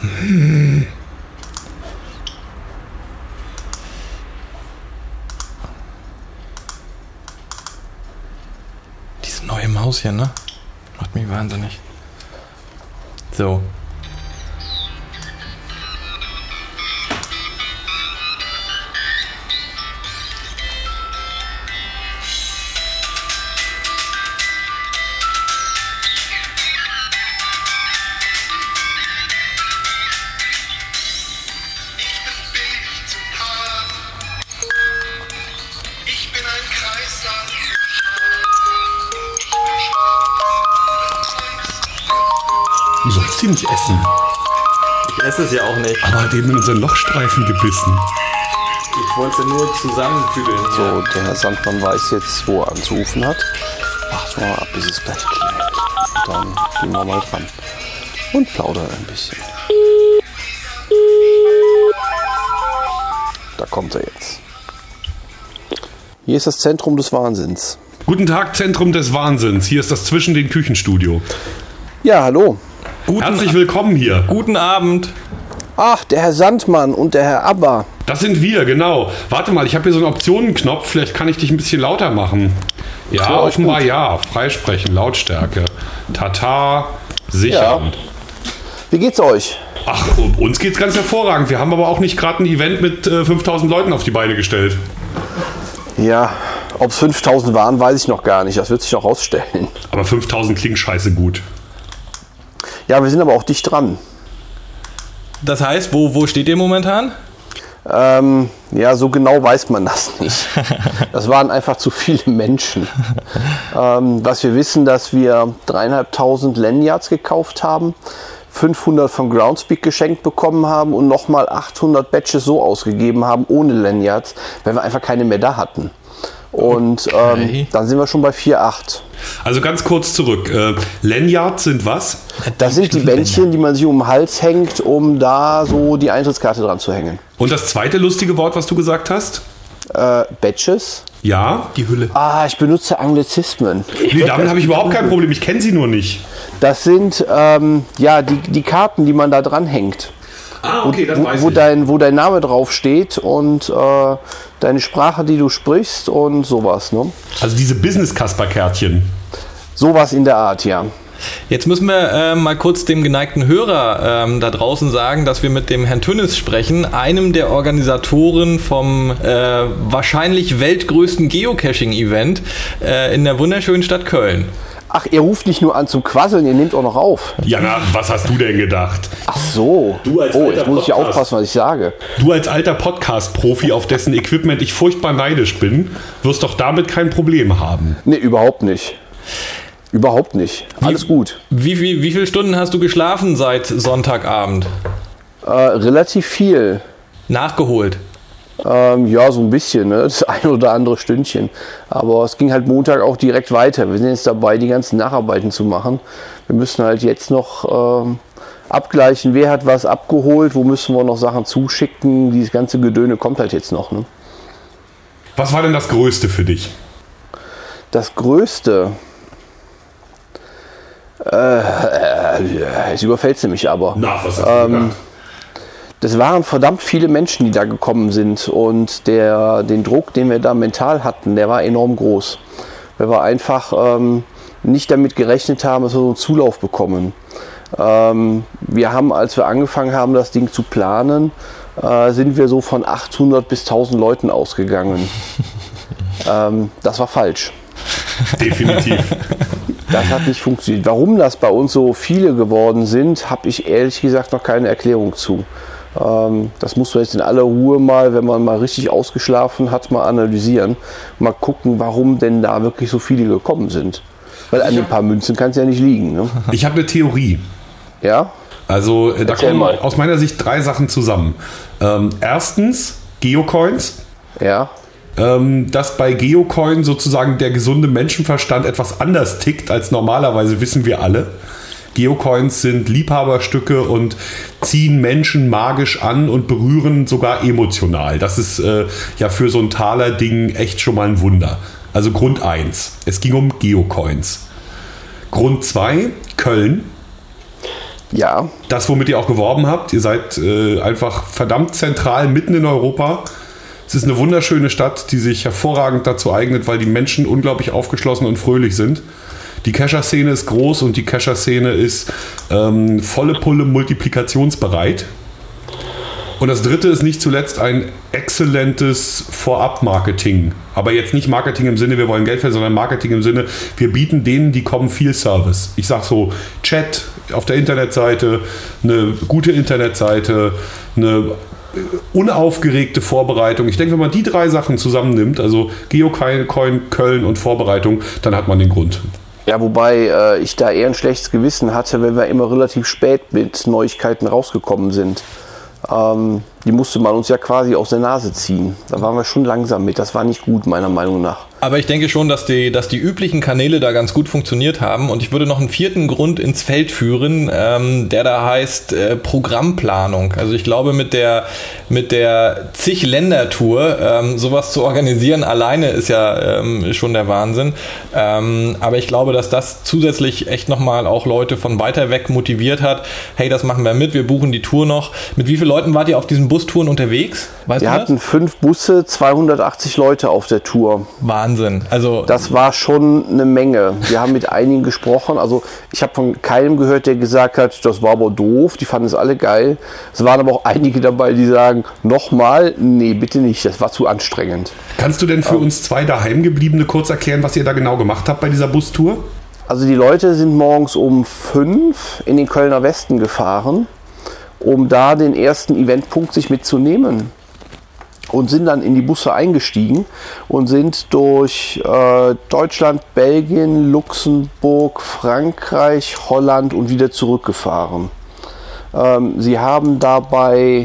Diese neue Maus hier, ne? Macht mich wahnsinnig. So. Du sollst sie nicht essen. Ich esse es ja auch nicht. Aber hat eben in unseren Lochstreifen gebissen. Ich wollte es ja nur zusammentüdeln. So, der Herr Sandmann weiß jetzt, wo er anzurufen hat. Warten wir mal ab, bis es gleich klingelt. Dann gehen wir mal dran und plaudern ein bisschen. Da kommt er jetzt. Hier ist das Zentrum des Wahnsinns. Guten Tag, Zentrum des Wahnsinns. Hier ist das Zwischen den Küchenstudio. Ja, hallo. Herzlich willkommen hier. Guten Abend. Ach, der Herr Sandmann und der Herr Abba. Das sind wir, genau. Warte mal, ich habe hier so einen Optionenknopf. Vielleicht kann ich dich ein bisschen lauter machen. Ja, Ja, offenbar gut. ja. Freisprechen, Lautstärke. Tata, sichern. Ja. Wie geht's euch? Ach, uns geht's ganz hervorragend. Wir haben aber auch nicht gerade ein Event mit 5000 Leuten auf die Beine gestellt. Ja, ob es 5000 waren, weiß ich noch gar nicht. Das wird sich noch rausstellen. Aber 5000 klingt scheiße gut. Ja, wir sind aber auch dicht dran. Das heißt, wo steht ihr momentan? Ja, so genau weiß man das nicht. Das waren einfach zu viele Menschen. Was wir wissen, dass wir 3.500 Lanyards gekauft haben, 500 von Groundspeak geschenkt bekommen haben und nochmal 800 Badges so ausgegeben haben ohne Lanyards, weil wir einfach keine mehr da hatten. Und dann sind wir schon bei 4,8. Also ganz kurz zurück. Lanyards sind was? Das sind die Bändchen, die man sich um den Hals hängt, um da so die Eintrittskarte dran zu hängen. Und das zweite lustige Wort, was du gesagt hast? Badges? Ja? Die Hülle. Ah, ich benutze Anglizismen. Nee, damit habe ich überhaupt kein Problem. Ich kenne sie nur nicht. Das sind ja die Karten, die man da dran hängt. Ah, okay, das weiß Wo ich. wo dein Name drauf steht und deine Sprache, die du sprichst und sowas. Ne? Also diese Business-Kasper-Kärtchen. Sowas in der Art, ja. Jetzt müssen wir mal kurz dem geneigten Hörer da draußen sagen, dass wir mit dem Herrn Tönnis sprechen, einem der Organisatoren vom wahrscheinlich weltgrößten Geocaching-Event in der wunderschönen Stadt Köln. Ach, ihr ruft nicht nur an zum Quasseln, ihr nehmt auch noch auf. Ja, na, was hast du denn gedacht? Ach so. Du als Oh, alter jetzt muss ich Podcast- aufpassen, was ich sage. Du als alter Podcast-Profi, auf dessen Equipment ich furchtbar neidisch bin, wirst doch damit kein Problem haben. Nee, überhaupt nicht. Überhaupt nicht. Alles gut. Wie viele Stunden hast du geschlafen seit Sonntagabend? Relativ viel. Nachgeholt. Ja, so ein bisschen, ne? Das ein oder andere Stündchen. Aber es ging halt Montag auch direkt weiter. Wir sind jetzt dabei, die ganzen Nacharbeiten zu machen. Wir müssen halt jetzt noch abgleichen, wer hat was abgeholt, wo müssen wir noch Sachen zuschicken. Dieses ganze Gedöne kommt halt jetzt noch. Ne? Was war denn das Größte für dich? Das Größte... jetzt überfällt mich aber. Na, was hast du gedacht? Das waren verdammt viele Menschen, die da gekommen sind und den Druck, den wir da mental hatten, der war enorm groß. Weil wir einfach nicht damit gerechnet haben, dass wir so einen Zulauf bekommen. Wir haben, als wir angefangen haben, das Ding zu planen, sind wir so von 800 bis 1000 Leuten ausgegangen. Das war falsch. Definitiv. Das hat nicht funktioniert. Warum das bei uns so viele geworden sind, habe ich ehrlich gesagt noch keine Erklärung zu. Das muss man jetzt in aller Ruhe mal, wenn man mal richtig ausgeschlafen hat, mal analysieren. Mal gucken, warum denn da wirklich so viele gekommen sind. Weil an den paar Münzen kann es ja nicht liegen. Ne? Ich habe eine Theorie. Ja? Also da Erzähl kommen mal. aus meiner Sicht 3 Sachen zusammen. Erstens Geocoins. Ja. Dass bei Geocoin sozusagen der gesunde Menschenverstand etwas anders tickt als normalerweise, wissen wir alle. Geocoins sind Liebhaberstücke und ziehen Menschen magisch an und berühren sogar emotional. Das ist ja für so ein Taler-Ding echt schon mal ein Wunder. Also Grund 1, es ging um Geocoins. Grund 2, Köln. Ja. Das, womit ihr auch geworben habt. Ihr seid einfach verdammt zentral mitten in Europa. Es ist eine wunderschöne Stadt, die sich hervorragend dazu eignet, weil die Menschen unglaublich aufgeschlossen und fröhlich sind. Die Kescher-Szene ist groß und die Kescher-Szene ist volle Pulle multiplikationsbereit. Und das dritte ist nicht zuletzt ein exzellentes Vorab-Marketing. Aber jetzt nicht Marketing im Sinne, wir wollen Geld verdienen, sondern Marketing im Sinne, wir bieten denen, die kommen, viel Service. Ich sag so, Chat auf der Internetseite, eine gute Internetseite, eine unaufgeregte Vorbereitung. Ich denke, wenn man die 3 Sachen zusammennimmt, also Geocoin, Köln und Vorbereitung, dann hat man den Grund. Ja, wobei ich da eher ein schlechtes Gewissen hatte, wenn wir immer relativ spät mit Neuigkeiten rausgekommen sind. Die musste man uns ja quasi aus der Nase ziehen. Da waren wir schon langsam mit. Das war nicht gut, meiner Meinung nach. Aber ich denke schon, dass die üblichen Kanäle da ganz gut funktioniert haben. Und ich würde noch einen 4. Grund ins Feld führen, der da heißt Programmplanung. Also ich glaube, mit der zig-Länder-Tour sowas zu organisieren alleine ist ja schon der Wahnsinn. Aber ich glaube, dass das zusätzlich echt nochmal auch Leute von weiter weg motiviert hat. Hey, das machen wir mit, wir buchen die Tour noch. Mit wie vielen Leuten wart ihr auf diesen Bustouren unterwegs? Wir hatten 5 Busse, 280 Leute auf der Tour. Wahnsinn. Also das war schon eine Menge. Wir haben mit einigen gesprochen. Also ich habe von keinem gehört, der gesagt hat, das war aber doof. Die fanden es alle geil. Es waren aber auch einige dabei, die sagen, nochmal, nee, bitte nicht. Das war zu anstrengend. Kannst du denn für uns 2 Daheimgebliebene kurz erklären, was ihr da genau gemacht habt bei dieser Bustour? Also die Leute sind morgens um 5 in den Kölner Westen gefahren, um da den ersten Eventpunkt sich mitzunehmen. Und sind dann in die Busse eingestiegen und sind durch Deutschland, Belgien, Luxemburg, Frankreich, Holland und wieder zurückgefahren. Sie haben dabei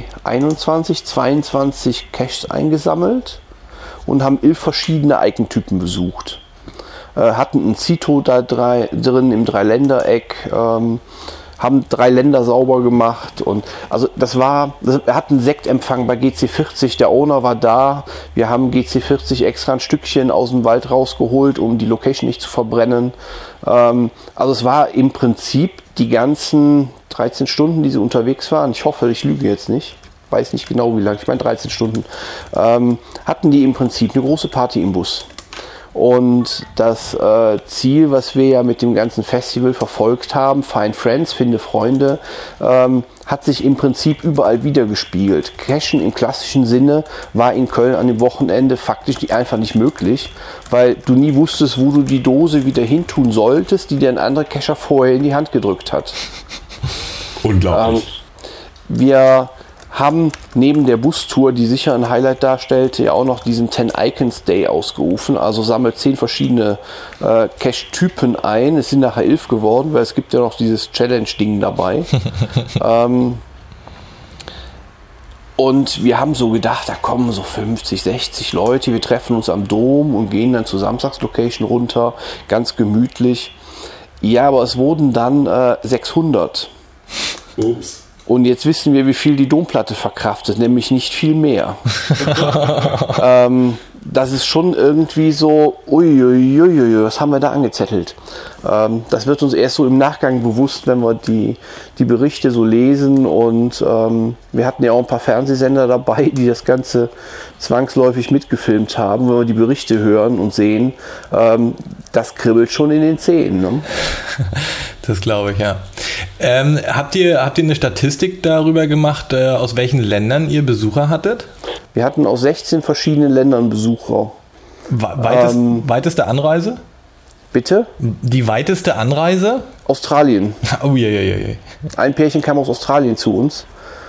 22 Caches eingesammelt und haben 11 verschiedene Eigentypen besucht. Hatten ein Zito da drin im Dreiländereck, haben 3 Länder sauber gemacht und also wir hatten einen Sektempfang bei GC40, der Owner war da, wir haben GC40 extra ein Stückchen aus dem Wald rausgeholt, um die Location nicht zu verbrennen. Also es war im Prinzip die ganzen 13 Stunden, die sie unterwegs waren, ich hoffe, ich lüge jetzt nicht, weiß nicht genau wie lange, ich meine 13 Stunden, hatten die im Prinzip eine große Party im Bus. Und das Ziel, was wir ja mit dem ganzen Festival verfolgt haben, Find Friends, finde Freunde, hat sich im Prinzip überall wiedergespiegelt. Cashen im klassischen Sinne war in Köln an dem Wochenende faktisch einfach nicht möglich, weil du nie wusstest, wo du die Dose wieder hintun solltest, die dir ein anderer Cacher vorher in die Hand gedrückt hat. Unglaublich. Wir haben neben der Bustour, die sicher ein Highlight darstellte, ja auch noch diesen 10 Icons Day ausgerufen. Also sammelt 10 verschiedene Cache-Typen ein. Es sind nachher 11 geworden, weil es gibt ja noch dieses Challenge-Ding dabei. Und wir haben so gedacht, da kommen so 50, 60 Leute. Wir treffen uns am Dom und gehen dann zur Samstagslocation runter. Ganz gemütlich. Ja, aber es wurden dann 600. Ups. Und jetzt wissen wir, wie viel die Domplatte verkraftet, nämlich nicht viel mehr. Das ist schon irgendwie so, uiuiuiui, was haben wir da angezettelt? Das wird uns erst so im Nachgang bewusst, wenn wir die Berichte so lesen. Und wir hatten ja auch ein paar Fernsehsender dabei, die das Ganze zwangsläufig mitgefilmt haben. Wenn wir die Berichte hören und sehen, das kribbelt schon in den Zähnen. Ne? Das glaube ich, ja. Habt ihr eine Statistik darüber gemacht, aus welchen Ländern ihr Besucher hattet? Wir hatten aus 16 verschiedenen Ländern Besucher. Weiteste Anreise? Bitte? Die weiteste Anreise? Australien. Oh, ja. Ein Pärchen kam aus Australien zu uns.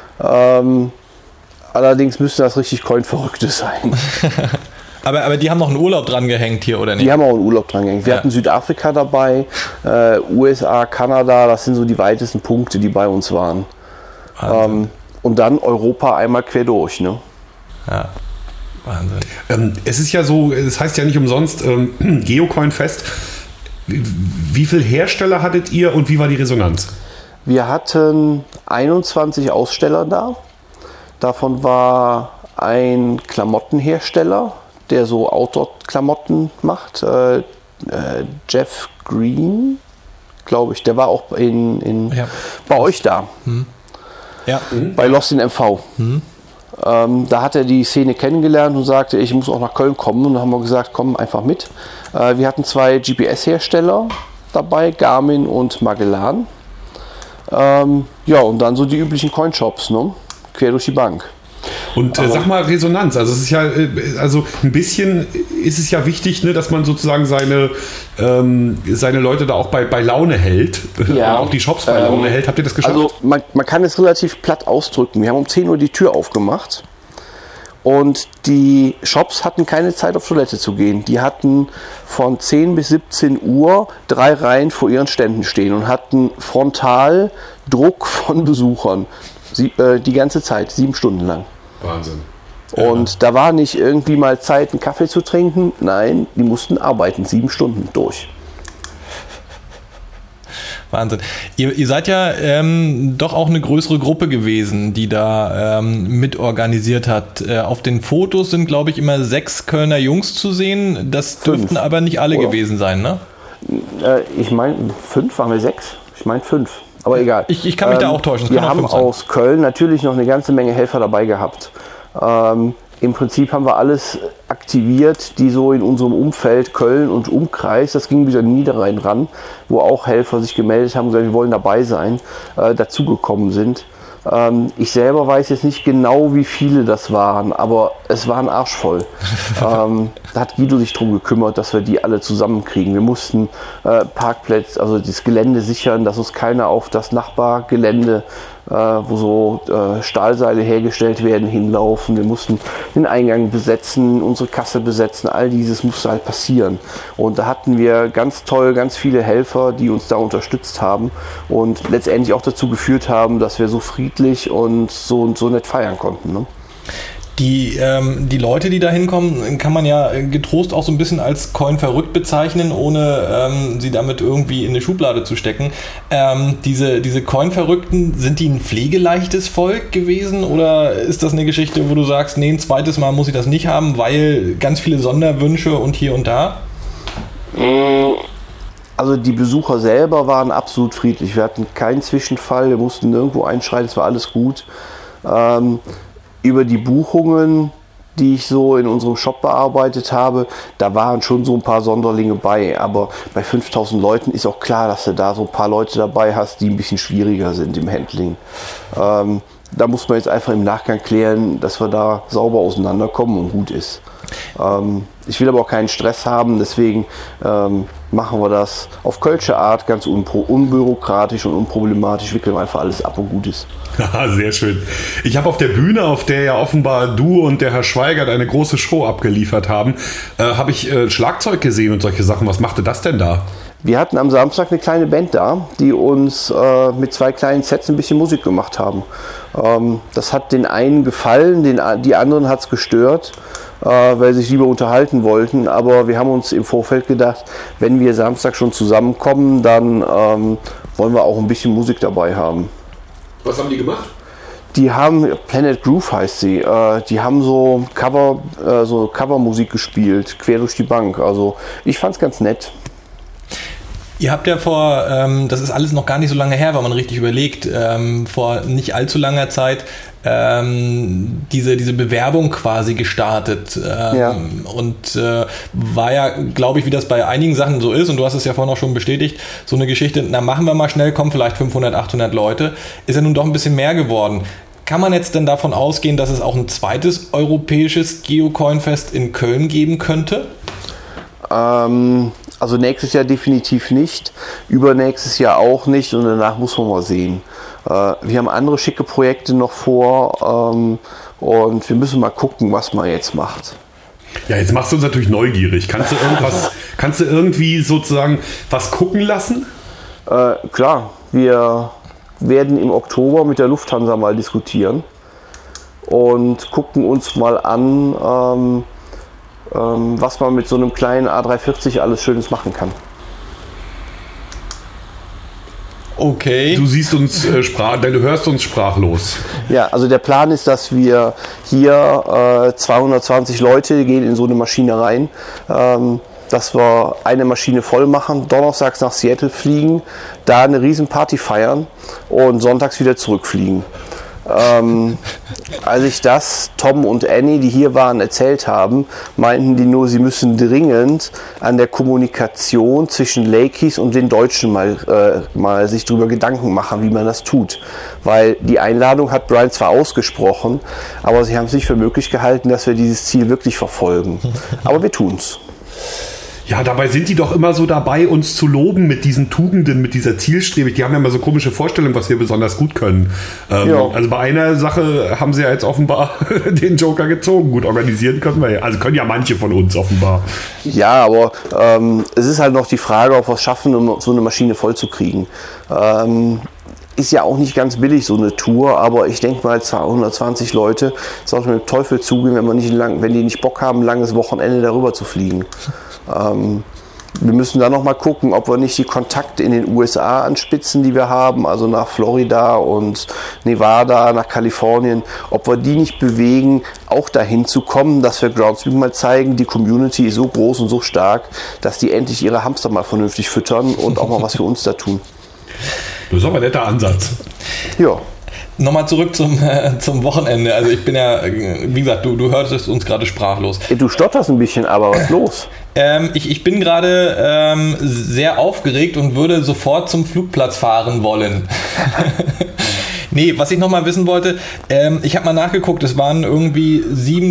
Allerdings müsste das richtig Coin-Verrückte sein. Aber die haben noch einen Urlaub dran gehängt hier, oder nicht? Die haben auch einen Urlaub dran gehängt. Wir hatten Südafrika dabei, USA, Kanada, das sind so die weitesten Punkte, die bei uns waren. Und dann Europa einmal quer durch, ne? Ja, Wahnsinn. Es ist ja so, es heißt ja nicht umsonst Geocoin Fest. Wie viele Hersteller hattet ihr und wie war die Resonanz? Wir hatten 21 Aussteller da. Davon war ein Klamottenhersteller, der so Outdoor-Klamotten macht. Jeff Green, glaube ich. Der war auch bei euch da. Ja. Bei Lost in MV. Da hat er die Szene kennengelernt und sagte, ich muss auch nach Köln kommen. Und dann haben wir gesagt, komm einfach mit. Wir hatten 2 GPS-Hersteller dabei, Garmin und Magellan. Und dann so die üblichen Coinshops, ne? Quer durch die Bank. Und sag mal Resonanz, also es ist ja, also ein bisschen ist es ja wichtig, ne, dass man sozusagen seine Leute da auch bei Laune hält, auch die Shops bei Laune hält. Habt ihr das geschafft? Also man kann es relativ platt ausdrücken. Wir haben um 10 Uhr die Tür aufgemacht und die Shops hatten keine Zeit auf Toilette zu gehen. Die hatten von 10 bis 17 Uhr 3 Reihen vor ihren Ständen stehen und hatten frontal Druck von Besuchern. Die ganze Zeit, 7 Stunden lang. Wahnsinn. Und da war nicht irgendwie mal Zeit, einen Kaffee zu trinken. Nein, die mussten arbeiten, 7 Stunden durch. Wahnsinn. Ihr seid ja doch auch eine größere Gruppe gewesen, die da mitorganisiert hat. Auf den Fotos sind, glaube ich, immer 6 Kölner Jungs zu sehen. Das dürften aber nicht alle gewesen sein, ne? Ich meine, 5, waren wir 6? Ich meine 5. Aber egal. Ich kann mich da auch täuschen. Wir haben aus Köln natürlich noch eine ganze Menge Helfer dabei gehabt. Im Prinzip haben wir alles aktiviert, die so in unserem Umfeld Köln und Umkreis, das ging bis an Niederrhein ran, wo auch Helfer sich gemeldet haben und gesagt, wir wollen dabei sein, dazugekommen sind. Ich selber weiß jetzt nicht genau, wie viele das waren, aber es waren arschvoll. Da hat Guido sich drum gekümmert, dass wir die alle zusammenkriegen. Wir mussten Parkplätze, also das Gelände sichern, dass uns keiner auf das Nachbargelände, wo so Stahlseile hergestellt werden, hinlaufen. Wir mussten den Eingang besetzen, unsere Kasse besetzen, all dieses musste halt passieren. Und da hatten wir ganz toll, ganz viele Helfer, die uns da unterstützt haben und letztendlich auch dazu geführt haben, dass wir so friedlich und so nett feiern konnten. Ne? Die Leute, die da hinkommen, kann man ja getrost auch so ein bisschen als Coin verrückt bezeichnen, ohne sie damit irgendwie in eine Schublade zu stecken. Diese Coin-Verrückten, sind die ein pflegeleichtes Volk gewesen oder ist das eine Geschichte, wo du sagst, nee, ein zweites Mal muss ich das nicht haben, weil ganz viele Sonderwünsche und hier und da? Also die Besucher selber waren absolut friedlich. Wir hatten keinen Zwischenfall, wir mussten nirgendwo einschreiten, es war alles gut. Über die Buchungen, die ich so in unserem Shop bearbeitet habe, da waren schon so ein paar Sonderlinge bei. Aber bei 5000 Leuten ist auch klar, dass du da so ein paar Leute dabei hast, die ein bisschen schwieriger sind im Handling. Da muss man jetzt einfach im Nachgang klären, dass wir da sauber auseinanderkommen und gut ist. Ich will aber auch keinen Stress haben, deswegen machen wir das auf kölsche Art, ganz unbürokratisch und unproblematisch, wickeln wir einfach alles ab und gut ist. Sehr schön. Ich habe auf der Bühne, auf der ja offenbar du und der Herr Schweigert eine große Show abgeliefert haben, habe ich Schlagzeug gesehen und solche Sachen. Was machte das denn da? Wir hatten am Samstag eine kleine Band da, die uns mit 2 kleinen Sets ein bisschen Musik gemacht haben. Das hat den einen gefallen, die anderen hat es gestört, weil sie sich lieber unterhalten wollten. Aber wir haben uns im Vorfeld gedacht, wenn wir Samstag schon zusammenkommen, dann wollen wir auch ein bisschen Musik dabei haben. Was haben die gemacht? Die haben, Planet Groove heißt sie, die haben so Covermusik gespielt, quer durch die Bank. Also ich fand's ganz nett. Ihr habt ja das ist alles noch gar nicht so lange her, wenn man richtig überlegt, vor nicht allzu langer Zeit diese Bewerbung quasi gestartet. Und war ja, glaube ich, wie das bei einigen Sachen so ist, und du hast es ja vorhin auch schon bestätigt, so eine Geschichte, na machen wir mal schnell, kommen vielleicht 500, 800 Leute, ist ja nun doch ein bisschen mehr geworden. Kann man jetzt denn davon ausgehen, dass es auch ein zweites europäisches Geocoin-Fest in Köln geben könnte? Also nächstes Jahr definitiv nicht, übernächstes Jahr auch nicht und danach muss man mal sehen. Wir haben andere schicke Projekte noch vor und wir müssen mal gucken, was man jetzt macht. Ja, jetzt machst du uns natürlich neugierig. Kannst du irgendwie sozusagen was gucken lassen? Klar, wir werden im Oktober mit der Lufthansa mal diskutieren und gucken uns mal an, was man mit so einem kleinen A340 alles Schönes machen kann. Okay. Du siehst uns du hörst uns sprachlos. Ja, also der Plan ist, dass wir hier 220 Leute gehen in so eine Maschine rein. dass wir eine Maschine voll machen, donnerstags nach Seattle fliegen, da eine riesen Party feiern und sonntags wieder zurückfliegen. Als ich das Tom und Annie, die hier waren, erzählt haben, meinten die nur, sie müssen dringend an der Kommunikation zwischen Lakeys und den Deutschen mal sich darüber Gedanken machen, wie man das tut. Weil die Einladung hat Brian zwar ausgesprochen, aber sie haben es nicht für möglich gehalten, dass wir dieses Ziel wirklich verfolgen. Aber wir tun's. Ja, dabei sind die doch immer so dabei, uns zu loben mit diesen Tugenden, mit dieser Zielstrebigkeit. Die haben ja immer so komische Vorstellungen, was wir besonders gut können. Also bei einer Sache haben sie ja jetzt offenbar den Joker gezogen. Gut, organisieren können wir ja. Also können ja manche von uns offenbar. Ja, aber es ist halt noch die Frage, ob wir es schaffen, um so eine Maschine voll zu kriegen. Ist ja auch nicht ganz billig, so eine Tour, aber ich denke mal, 220 Leute sollten mit dem Teufel zugehen, wenn die nicht Bock haben, ein langes Wochenende darüber zu fliegen. Wir müssen dann noch mal gucken, ob wir nicht die Kontakte in den USA anspitzen, die wir haben, also nach Florida und Nevada, nach Kalifornien, ob wir die nicht bewegen, auch dahin zu kommen, dass wir Groundspeak mal zeigen, die Community ist so groß und so stark, dass die endlich ihre Hamster mal vernünftig füttern und auch mal was für uns da tun. Das ist aber ein netter Ansatz. Ja. Nochmal zurück zum Wochenende. Also ich bin ja, wie gesagt, du hörtest uns gerade sprachlos. Du stotterst ein bisschen, aber was ist los? Ich bin gerade sehr aufgeregt und würde sofort zum Flugplatz fahren wollen. Nee, was ich nochmal wissen wollte, ich habe mal nachgeguckt, es waren irgendwie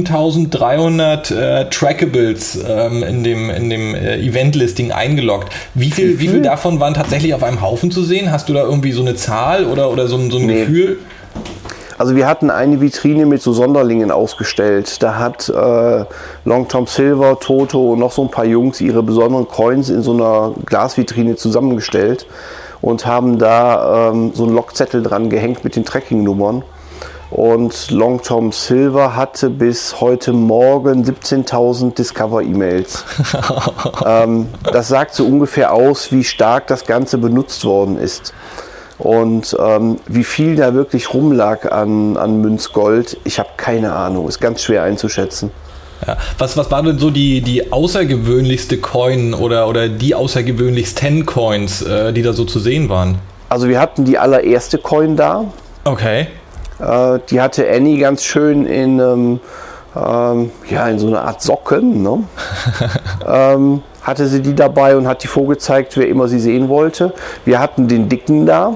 7300 Trackables in dem Event-Listing eingeloggt. Wie viel davon waren tatsächlich auf einem Haufen zu sehen? Hast du da irgendwie so eine Zahl oder so ein Gefühl? Also wir hatten eine Vitrine mit so Sonderlingen ausgestellt. Da hat Long Tom Silver, Toto und noch so ein paar Jungs ihre besonderen Coins in so einer Glasvitrine zusammengestellt und haben da so einen Lockzettel dran gehängt mit den Tracking-Nummern. Und Long Tom Silver hatte bis heute Morgen 17.000 Discover-E-Mails. Das sagt so ungefähr aus, wie stark das Ganze benutzt worden ist. Und wie viel da wirklich rumlag an Münzgold, ich habe keine Ahnung, ist ganz schwer einzuschätzen. Ja. Was war denn so die außergewöhnlichste Coin oder die außergewöhnlichsten Coins, die da so zu sehen waren? Also wir hatten die allererste Coin da. Okay. Die hatte Annie ganz schön in so einer Art Socken, ne? Hatte sie die dabei und hat die vorgezeigt, wer immer sie sehen wollte. Wir hatten den Dicken da.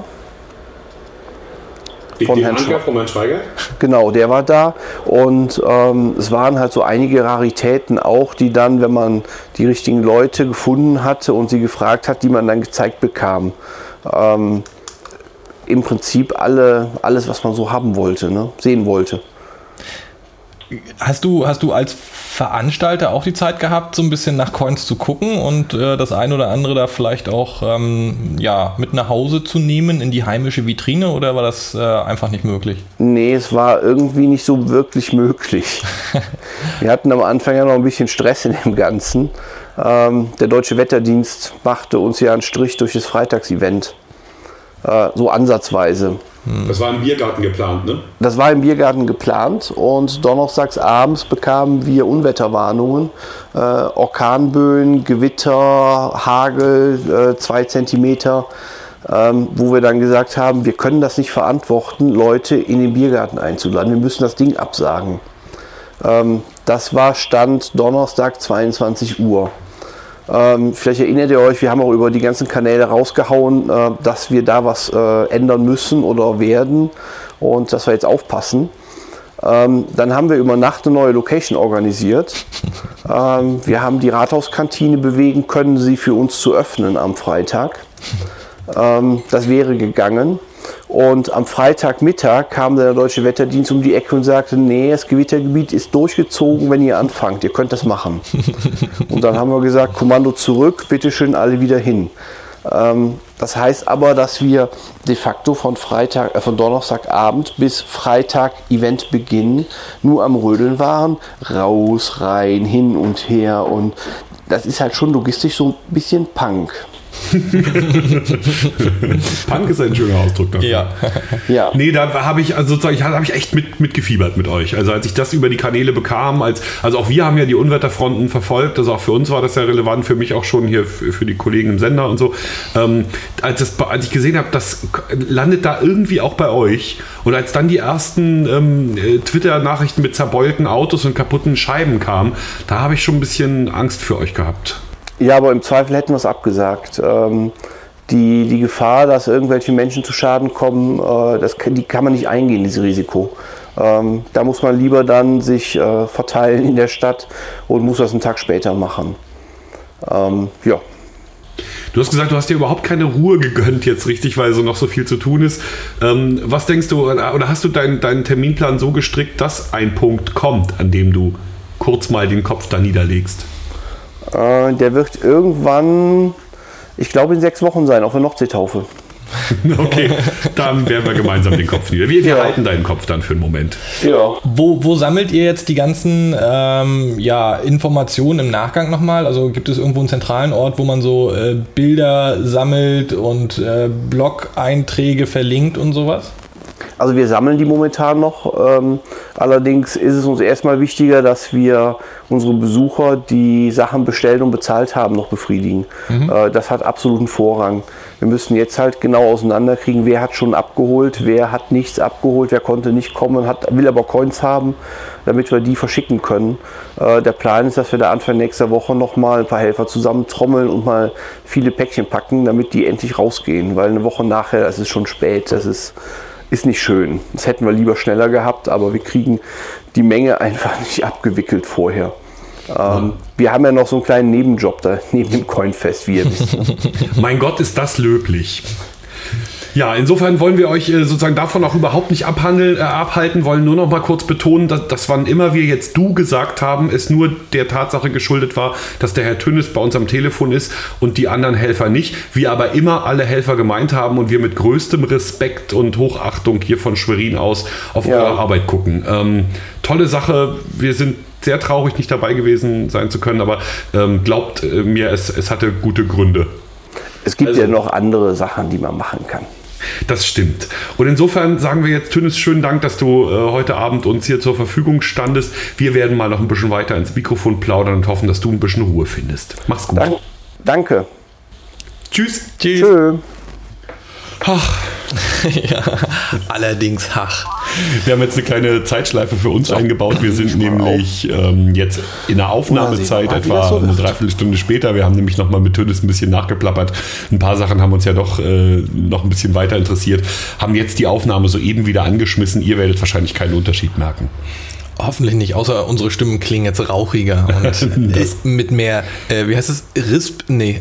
Von Herrn Schweiger? Genau, der war da. Und es waren halt so einige Raritäten auch, die dann, wenn man die richtigen Leute gefunden hatte und sie gefragt hat, die man dann gezeigt bekam. Im Prinzip alles, was man so haben wollte, ne? Sehen wollte. Hast du als Veranstalter auch die Zeit gehabt, so ein bisschen nach Coins zu gucken und das ein oder andere da vielleicht auch mit nach Hause zu nehmen in die heimische Vitrine, oder war das einfach nicht möglich? Nee, es war irgendwie nicht so wirklich möglich. Wir hatten am Anfang ja noch ein bisschen Stress in dem Ganzen. Der Deutsche Wetterdienst machte uns ja einen Strich durch das Freitagsevent. So ansatzweise. Das war im Biergarten geplant, ne? Das war im Biergarten geplant und donnerstags abends bekamen wir Unwetterwarnungen, Orkanböen, Gewitter, Hagel, 2 Zentimeter, wo wir dann gesagt haben, wir können das nicht verantworten, Leute in den Biergarten einzuladen, wir müssen das Ding absagen. Das war Stand Donnerstag 22 Uhr. Vielleicht erinnert ihr euch, wir haben auch über die ganzen Kanäle rausgehauen, dass wir da was ändern müssen oder werden und dass wir jetzt aufpassen. Dann haben wir über Nacht eine neue Location organisiert. Wir haben die Rathauskantine bewegen können, sie für uns zu öffnen am Freitag. Das wäre gegangen. Und am Freitagmittag kam der Deutsche Wetterdienst um die Ecke und sagte, nee, das Gewittergebiet ist durchgezogen, wenn ihr anfangt, ihr könnt das machen. Und dann haben wir gesagt, Kommando zurück, bitteschön alle wieder hin. Das heißt aber, dass wir de facto von Donnerstagabend bis Freitag Eventbeginn nur am Rödeln waren, raus, rein, hin und her, und das ist halt schon logistisch so ein bisschen Punk. Punk ist ein schöner Ausdruck dafür. Ja. Nee, da habe ich echt mitgefiebert mit euch. Also als ich das über die Kanäle bekam, also auch wir haben ja die Unwetterfronten verfolgt, also auch für uns war das ja relevant, für mich auch schon hier für die Kollegen im Sender und so. Als ich gesehen habe, das landet da irgendwie auch bei euch, und als dann die ersten Twitter-Nachrichten mit zerbeulten Autos und kaputten Scheiben kamen, da habe ich schon ein bisschen Angst für euch gehabt. Ja, aber im Zweifel hätten wir es abgesagt. Die Gefahr, dass irgendwelche Menschen zu Schaden kommen, die kann man nicht eingehen, dieses Risiko. Da muss man lieber dann sich verteilen in der Stadt und muss das einen Tag später machen. Ja. Du hast gesagt, du hast dir überhaupt keine Ruhe gegönnt jetzt richtig, weil so noch so viel zu tun ist. Was denkst du, oder hast du deinen Terminplan so gestrickt, dass ein Punkt kommt, an dem du kurz mal den Kopf da niederlegst? Der wird irgendwann, ich glaube, in 6 Wochen sein, auf der Nordseetaufe. Okay, dann werden wir gemeinsam den Kopf nieder. Wir halten deinen Kopf dann für einen Moment. Ja. Wo sammelt ihr jetzt die ganzen Informationen im Nachgang nochmal? Also gibt es irgendwo einen zentralen Ort, wo man so Bilder sammelt und Blog-Einträge verlinkt und sowas? Also wir sammeln die momentan noch. Allerdings ist es uns erstmal wichtiger, dass wir unsere Besucher, die Sachen bestellt und bezahlt haben, noch befriedigen. Das hat absoluten Vorrang. Wir müssen jetzt halt genau auseinanderkriegen, wer hat schon abgeholt, wer hat nichts abgeholt, wer konnte nicht kommen, will aber Coins haben, damit wir die verschicken können. Der Plan ist, dass wir da Anfang nächster Woche nochmal ein paar Helfer zusammentrommeln und mal viele Päckchen packen, damit die endlich rausgehen. Weil eine Woche nachher, das ist schon spät, das ist nicht schön. Das hätten wir lieber schneller gehabt, aber wir kriegen die Menge einfach nicht abgewickelt vorher. Wir haben ja noch so einen kleinen Nebenjob da neben dem Coinfest, wie ihr wisst. Mein Gott, ist das löblich. Ja, insofern wollen wir euch sozusagen davon auch überhaupt nicht abhalten, wollen nur noch mal kurz betonen, dass wann immer wir jetzt du gesagt haben, es nur der Tatsache geschuldet war, dass der Herr Tönnes bei uns am Telefon ist und die anderen Helfer nicht. Wir aber immer alle Helfer gemeint haben und wir mit größtem Respekt und Hochachtung hier von Schwerin aus auf eure Arbeit gucken. Tolle Sache, wir sind sehr traurig, nicht dabei gewesen sein zu können, aber glaubt mir, es hatte gute Gründe. Es gibt ja noch andere Sachen, die man machen kann. Das stimmt. Und insofern sagen wir jetzt, Tönnes, schönen Dank, dass du heute Abend uns hier zur Verfügung standest. Wir werden mal noch ein bisschen weiter ins Mikrofon plaudern und hoffen, dass du ein bisschen Ruhe findest. Mach's gut. Danke. Tschüss. Tschüss. Ach, ja, allerdings, Wir haben jetzt eine kleine Zeitschleife für uns eingebaut. Wir sind nämlich jetzt in der Aufnahmezeit etwa eine Dreiviertelstunde später. Wir haben nämlich nochmal mit Tönnes ein bisschen nachgeplappert. Ein paar Sachen haben uns ja doch noch ein bisschen weiter interessiert. Haben jetzt die Aufnahme soeben wieder angeschmissen. Ihr werdet wahrscheinlich keinen Unterschied merken. Hoffentlich nicht, außer unsere Stimmen klingen jetzt rauchiger und mit mehr, wie heißt es? Risp? Nee,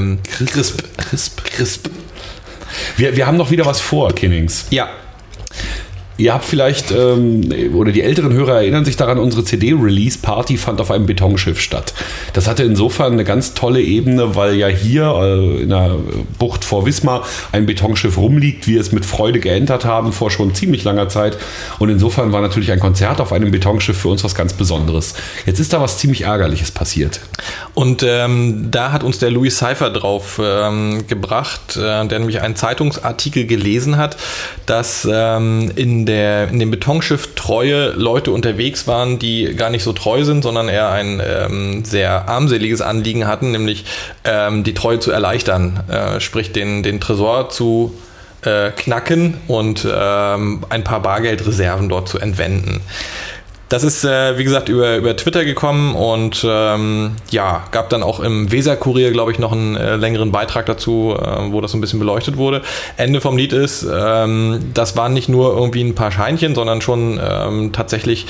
Crisp. Wir haben noch wieder was vor, Kinnings. Ja. Ihr habt vielleicht, oder die älteren Hörer erinnern sich daran, unsere CD-Release-Party fand auf einem Betonschiff statt. Das hatte insofern eine ganz tolle Ebene, weil ja hier in der Bucht vor Wismar ein Betonschiff rumliegt, wir es mit Freude geentert haben vor schon ziemlich langer Zeit. Und insofern war natürlich ein Konzert auf einem Betonschiff für uns was ganz Besonderes. Jetzt ist da was ziemlich Ärgerliches passiert. Und da hat uns der Louis Cypher drauf gebracht, der nämlich einen Zeitungsartikel gelesen hat, dass in dem Betonschiff treue Leute unterwegs waren, die gar nicht so treu sind, sondern eher ein sehr armseliges Anliegen hatten, nämlich die Treue zu erleichtern, sprich den Tresor zu knacken und ein paar Bargeldreserven dort zu entwenden. Das ist, wie gesagt, über Twitter gekommen und gab dann auch im Weser-Kurier, glaube ich, noch einen längeren Beitrag dazu, wo das so ein bisschen beleuchtet wurde. Ende vom Lied ist, das waren nicht nur irgendwie ein paar Scheinchen, sondern schon tatsächlich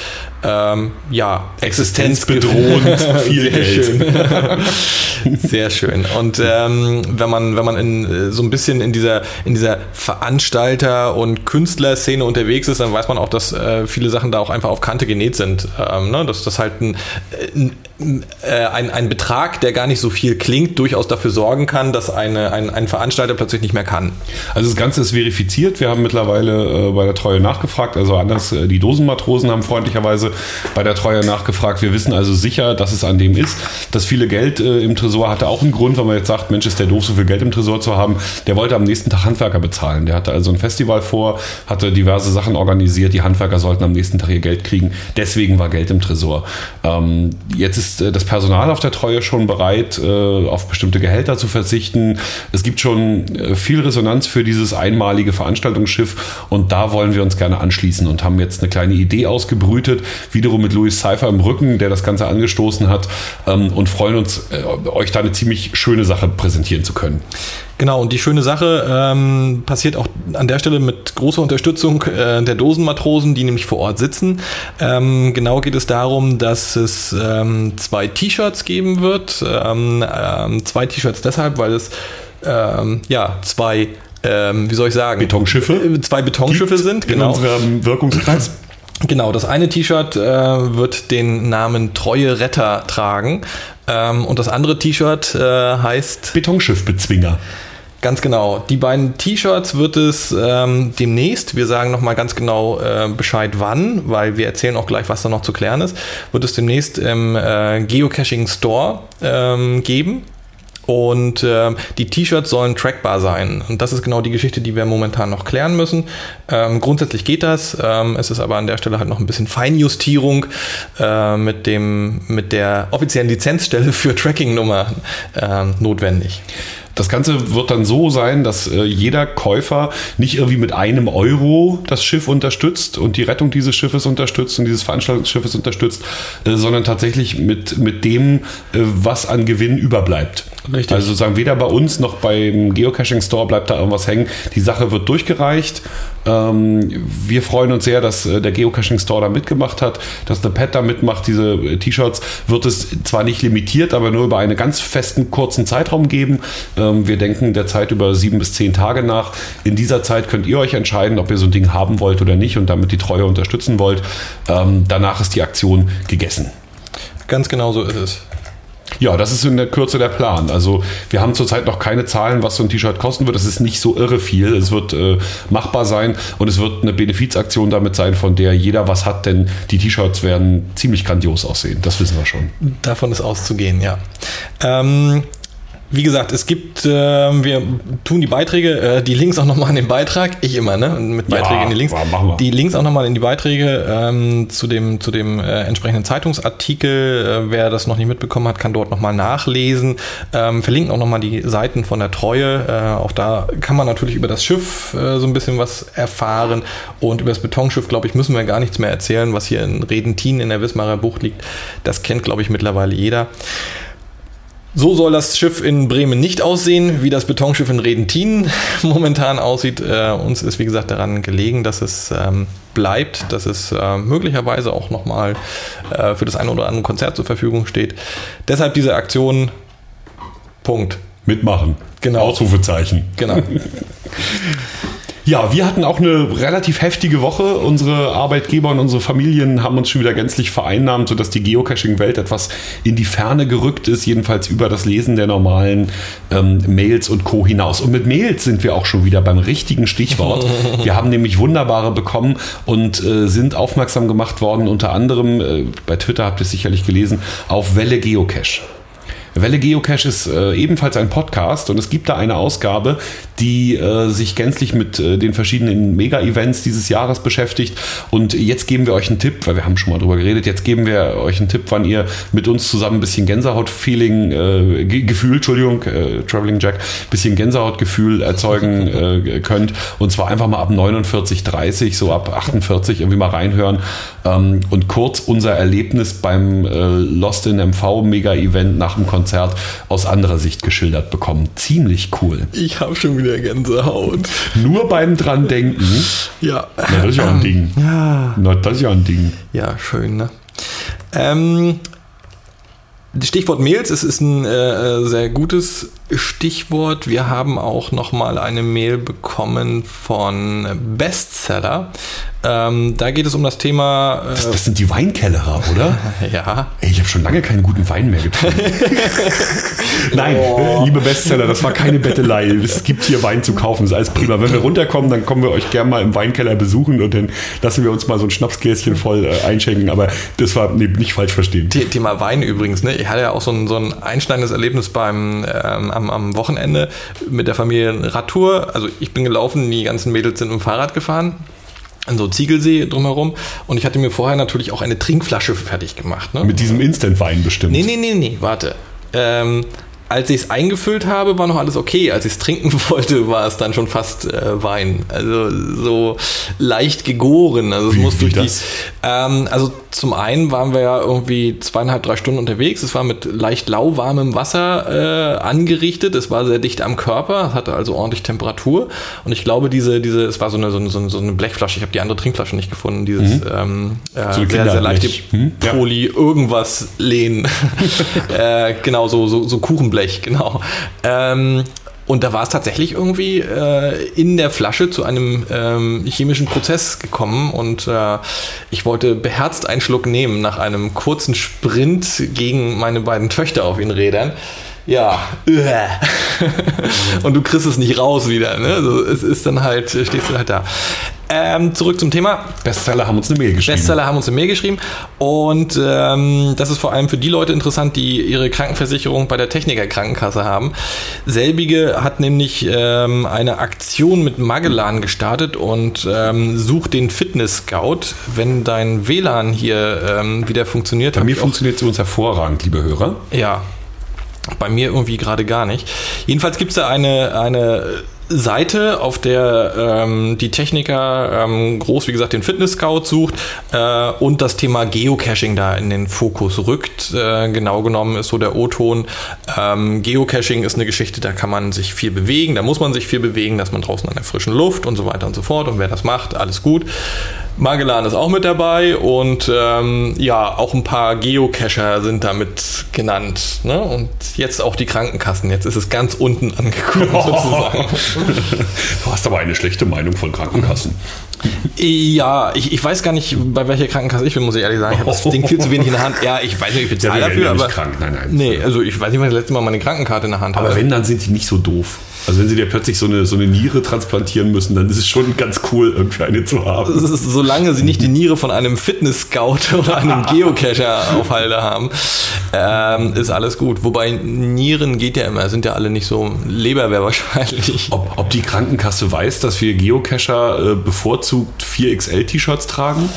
existenzbedrohend viel Geld. Schön. Sehr schön. Und wenn man in so ein bisschen in dieser Veranstalter- und Künstlerszene unterwegs ist, dann weiß man auch, dass viele Sachen da auch einfach auf Kante genäht Magnet sind. Dass das halt ein Betrag, der gar nicht so viel klingt, durchaus dafür sorgen kann, dass ein Veranstalter plötzlich nicht mehr kann. Also das Ganze ist verifiziert. Wir haben mittlerweile bei der Treue nachgefragt. Also anders, die Dosenmatrosen haben freundlicherweise bei der Treue nachgefragt. Wir wissen also sicher, dass es an dem ist. Das viele Geld im Tresor hatte auch einen Grund, wenn man jetzt sagt, Mensch, ist der doof, so viel Geld im Tresor zu haben. Der wollte am nächsten Tag Handwerker bezahlen. Der hatte also ein Festival vor, hatte diverse Sachen organisiert. Die Handwerker sollten am nächsten Tag ihr Geld kriegen. Deswegen war Geld im Tresor. Jetzt ist das Personal auf der Treue schon bereit, auf bestimmte Gehälter zu verzichten. Es gibt schon viel Resonanz für dieses einmalige Veranstaltungsschiff und da wollen wir uns gerne anschließen und haben jetzt eine kleine Idee ausgebrütet, wiederum mit Louis Cypher im Rücken, der das Ganze angestoßen hat, und freuen uns, euch da eine ziemlich schöne Sache präsentieren zu können. Genau, und die schöne Sache passiert auch an der Stelle mit großer Unterstützung der Dosenmatrosen, die nämlich vor Ort sitzen. Genau geht es darum, dass es 2 T-Shirts geben wird. 2 T-Shirts deshalb, weil es 2 wie soll ich sagen? Bettonschiffe. 2 Betonschiffe sind, genau. In unserem Wirkungskreis. Genau, das eine T-Shirt wird den Namen Treue Retter tragen und das andere T-Shirt heißt Betonschiffbezwinger. Ganz genau. Die beiden T-Shirts wird es demnächst, wir sagen nochmal ganz genau Bescheid wann, weil wir erzählen auch gleich, was da noch zu klären ist, wird es demnächst im Geocaching Store geben. Und die T-Shirts sollen trackbar sein. Und das ist genau die Geschichte, die wir momentan noch klären müssen. Grundsätzlich geht das. Es ist aber an der Stelle halt noch ein bisschen Feinjustierung mit der offiziellen Lizenzstelle für Tracking-Nummer notwendig. Das Ganze wird dann so sein, dass jeder Käufer nicht irgendwie mit einem Euro das Schiff unterstützt und die Rettung dieses Schiffes unterstützt und dieses Veranstaltungsschiffes unterstützt, sondern tatsächlich mit dem, was an Gewinn überbleibt. Richtig. Also sozusagen weder bei uns noch beim Geocaching Store bleibt da irgendwas hängen. Die Sache wird durchgereicht. Wir freuen uns sehr, dass der Geocaching Store da mitgemacht hat, dass der Pat da mitmacht. Diese T-Shirts wird es zwar nicht limitiert, aber nur über einen ganz festen, kurzen Zeitraum geben. Wir denken der Zeit über 7 bis 10 Tage nach. In dieser Zeit könnt ihr euch entscheiden, ob ihr so ein Ding haben wollt oder nicht und damit die Treue unterstützen wollt. Danach ist die Aktion gegessen. Ganz genau so ist es. Ja, das ist in der Kürze der Plan. Also wir haben zurzeit noch keine Zahlen, was so ein T-Shirt kosten wird. Es ist nicht so irre viel. Es wird machbar sein und es wird eine Benefizaktion damit sein, von der jeder was hat, denn die T-Shirts werden ziemlich grandios aussehen. Das wissen wir schon. Davon ist auszugehen, ja. Wie gesagt, es gibt, wir tun die Beiträge, die Links auch nochmal in den Beitrag, ich immer, ne? Mit Beiträgen in die Links. Machen wir. Die Links auch nochmal in die Beiträge zu dem entsprechenden Zeitungsartikel. Wer das noch nicht mitbekommen hat, kann dort nochmal nachlesen. Verlinken auch nochmal die Seiten von der Treue. Auch da kann man natürlich über das Schiff so ein bisschen was erfahren. Und über das Betonschiff, glaube ich, müssen wir gar nichts mehr erzählen, was hier in Redentin in der Wismarer Bucht liegt. Das kennt, glaube ich, mittlerweile jeder. So soll das Schiff in Bremen nicht aussehen, wie das Betonschiff in Redentin momentan aussieht. Uns ist, wie gesagt, daran gelegen, dass es bleibt, dass es möglicherweise auch nochmal für das eine oder andere Konzert zur Verfügung steht. Deshalb diese Aktion. Punkt. Mitmachen. Genau. Ausrufezeichen. Genau. Ja, wir hatten auch eine relativ heftige Woche. Unsere Arbeitgeber und unsere Familien haben uns schon wieder gänzlich vereinnahmt, sodass die Geocaching-Welt etwas in die Ferne gerückt ist, jedenfalls über das Lesen der normalen Mails und Co. hinaus. Und mit Mails sind wir auch schon wieder beim richtigen Stichwort. Wir haben nämlich wunderbare bekommen und sind aufmerksam gemacht worden, unter anderem, bei Twitter habt ihr es sicherlich gelesen, auf Welle Geocache. Welle Geocache ist ebenfalls ein Podcast und es gibt da eine Ausgabe, die sich gänzlich mit den verschiedenen Mega-Events dieses Jahres beschäftigt. Und jetzt geben wir euch einen Tipp, weil wir haben schon mal drüber geredet, jetzt geben wir euch einen Tipp, wann ihr mit uns zusammen ein bisschen Gänsehaut-Gefühl, Traveling Jack, ein bisschen Gänsehautgefühl erzeugen könnt. Und zwar einfach mal ab 49,30, so ab 48 irgendwie mal reinhören und kurz unser Erlebnis beim Lost in MV Mega-Event nach dem Konzert aus anderer Sicht geschildert bekommen. Ziemlich cool. Ich habe schon wieder Gänsehaut. Nur beim dran denken. Ja. Na, das ist ja ein Ding. Ja. Na, das ist ja ein Ding. Ja, schön, ne? Stichwort Mails, es ist ein sehr gutes Stichwort. Wir haben auch nochmal eine Mail bekommen von Bestseller. Da geht es um das Thema... Das sind die Weinkellerer, oder? Ja. Ey, ich habe schon lange keinen guten Wein mehr getrunken. Nein, liebe Bestseller, das war keine Bettelei. Es gibt hier Wein zu kaufen, das ist alles prima. Wenn wir runterkommen, dann kommen wir euch gerne mal im Weinkeller besuchen und dann lassen wir uns mal so ein Schnapsgläschen voll einschenken. Aber das war nicht falsch verstehen. Thema Wein übrigens, ne? Ich hatte ja auch so ein einschneidendes Erlebnis am Wochenende mit der Familie Radtour. Also ich bin gelaufen, die ganzen Mädels sind mit dem Fahrrad gefahren. An so Ziegelsee drumherum. Und ich hatte mir vorher natürlich auch eine Trinkflasche fertig gemacht. Ne? Mit diesem Instant-Wein bestimmt. Nee, warte. Als ich es eingefüllt habe, war noch alles okay. Als ich es trinken wollte, war es dann schon fast Wein. Also so leicht gegoren. Also es muss durch die. Also zum einen waren wir ja irgendwie 2,5-3 Stunden unterwegs. Es war mit leicht lauwarmem Wasser angerichtet. Es war sehr dicht am Körper, hatte also ordentlich Temperatur. Und ich glaube, es war so eine Blechflasche. Ich habe die andere Trinkflasche nicht gefunden. Dieses sehr, sehr leichte Poly-Irgendwas-Lehnen. Genau, so Kuchenblech. Genau. Und da war es tatsächlich irgendwie in der Flasche zu einem chemischen Prozess gekommen und ich wollte beherzt einen Schluck nehmen nach einem kurzen Sprint gegen meine beiden Töchter auf den Rädern. Ja, und du kriegst es nicht raus wieder, ne? Also es ist dann halt, stehst du halt da. Zurück zum Thema. Bestseller haben uns eine Mail geschrieben. Und das ist vor allem für die Leute interessant, die ihre Krankenversicherung bei der Techniker Krankenkasse haben. Selbige hat nämlich eine Aktion mit Magellan gestartet und sucht den Fitness Scout, wenn dein WLAN hier wieder funktioniert. Bei mir funktioniert es uns hervorragend, liebe Hörer. Ja. Bei mir irgendwie gerade gar nicht. Jedenfalls gibt es da eine Seite, auf der die Techniker groß, wie gesagt, den Fitness Scout sucht und das Thema Geocaching da in den Fokus rückt. Genau genommen ist so der O-Ton. Geocaching ist eine Geschichte, da kann man sich viel bewegen, da muss man sich viel bewegen, dass man draußen an der frischen Luft und so weiter und so fort. Und wer das macht, alles gut. Magellan ist auch mit dabei und auch ein paar Geocacher sind damit genannt. Ne? Und jetzt auch die Krankenkassen. Jetzt ist es ganz unten angekommen sozusagen. Du hast aber eine schlechte Meinung von Krankenkassen. Ja, ich weiß gar nicht, bei welcher Krankenkasse ich bin, muss ich ehrlich sagen. Ich habe das Ding viel zu wenig in der Hand. Ja, ich weiß nicht, ich bezahle dafür, aber... Krank. Nein. Nee, also ich weiß nicht, wann ich das letzte Mal meine Krankenkarte in der Hand hatte. Aber wenn, dann sind die nicht so doof. Also wenn sie dir plötzlich so eine Niere transplantieren müssen, dann ist es schon ganz cool, irgendwie eine zu haben. Solange sie nicht die Niere von einem Fitness-Scout oder einem Geocacher-Aufhalter haben, ist alles gut. Wobei Nieren geht ja immer, sind ja alle nicht so. Leber wäre wahrscheinlich. Ob die Krankenkasse weiß, dass wir Geocacher bevorzugt 4XL-T-Shirts tragen?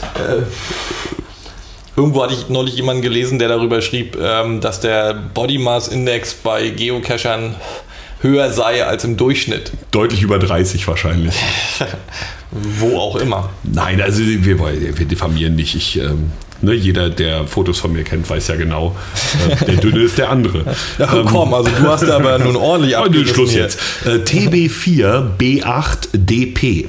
Irgendwo hatte ich neulich jemanden gelesen, der darüber schrieb, dass der Body Mass Index bei Geocachern höher sei als im Durchschnitt. Deutlich über 30 wahrscheinlich. Wo auch immer. Nein, also wir diffamieren nicht. Jeder, der Fotos von mir kennt, weiß ja genau, der Dünne ist der andere. Ach komm, also du hast aber nun ordentlich abgerissen. Schluss jetzt. TB4B8DP.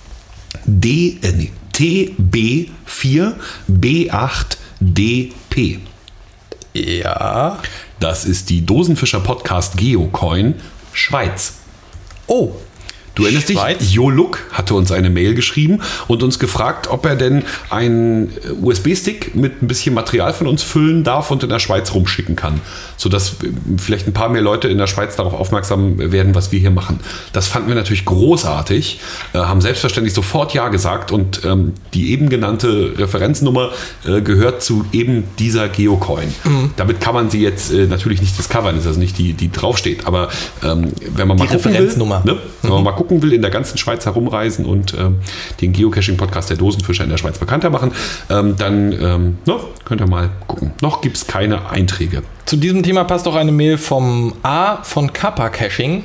TB4B8DP. Ja. Das ist die Dosenfischer-Podcast Geocoin Schweiz. Oh. Du erinnerst dich? Joluk hatte uns eine Mail geschrieben und uns gefragt, ob er denn einen USB-Stick mit ein bisschen Material von uns füllen darf und in der Schweiz rumschicken kann, sodass vielleicht ein paar mehr Leute in der Schweiz darauf aufmerksam werden, was wir hier machen. Das fanden wir natürlich großartig, haben selbstverständlich sofort Ja gesagt und die eben genannte Referenznummer gehört zu eben dieser Geocoin. Mhm. damit kann man sie jetzt natürlich nicht discovern, ist also nicht die draufsteht, aber wenn man mal die Referenznummer. Will, ne? Wenn man mal gucken will, in der ganzen Schweiz herumreisen und den Geocaching-Podcast der Dosenfischer in der Schweiz bekannter machen, dann könnt ihr mal gucken. Noch gibt es keine Einträge. Zu diesem Thema passt auch eine Mail vom A von Kappa Caching.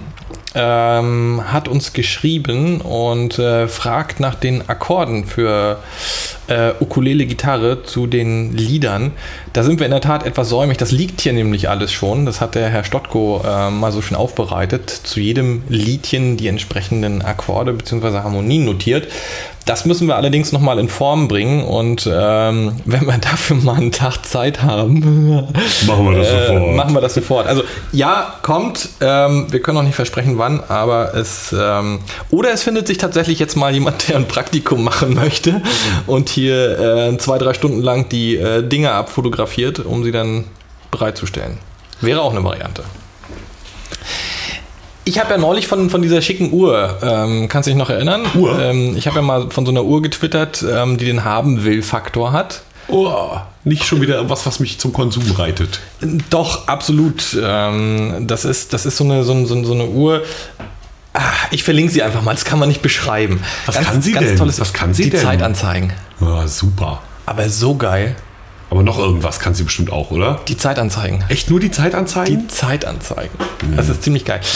Hat uns geschrieben und fragt nach den Akkorden für Ukulele-Gitarre zu den Liedern. Da sind wir in der Tat etwas säumig. Das liegt hier nämlich alles schon. Das hat der Herr Stottko mal so schön aufbereitet. Zu jedem Liedchen die entsprechenden Akkorde bzw. Harmonien notiert. Das müssen wir allerdings nochmal in Form bringen und wenn wir dafür mal einen Tag Zeit haben, machen wir das sofort. Also ja, kommt. Wir können noch nicht versprechen, wann, aber oder es findet sich tatsächlich jetzt mal jemand, der ein Praktikum machen möchte und hier 2-3 Stunden lang die Dinge abfotografiert, um sie dann bereitzustellen. Wäre auch eine Variante. Ich habe ja neulich von dieser schicken Uhr, kannst du dich noch erinnern? Uhr? Ich habe ja mal von so einer Uhr getwittert, die den Haben-Will-Faktor hat. Oh, nicht schon wieder was mich zum Konsum reitet. Doch, absolut. Das ist so eine Uhr. Ich verlinke sie einfach mal, das kann man nicht beschreiben. Was kann sie denn? Was kann sie denn? Die Zeitanzeigen. Oh, super. Aber so geil. Aber noch irgendwas kann sie bestimmt auch, oder? Die Zeitanzeigen. Echt nur die Zeitanzeigen? Die Zeitanzeigen. Das ist ziemlich geil.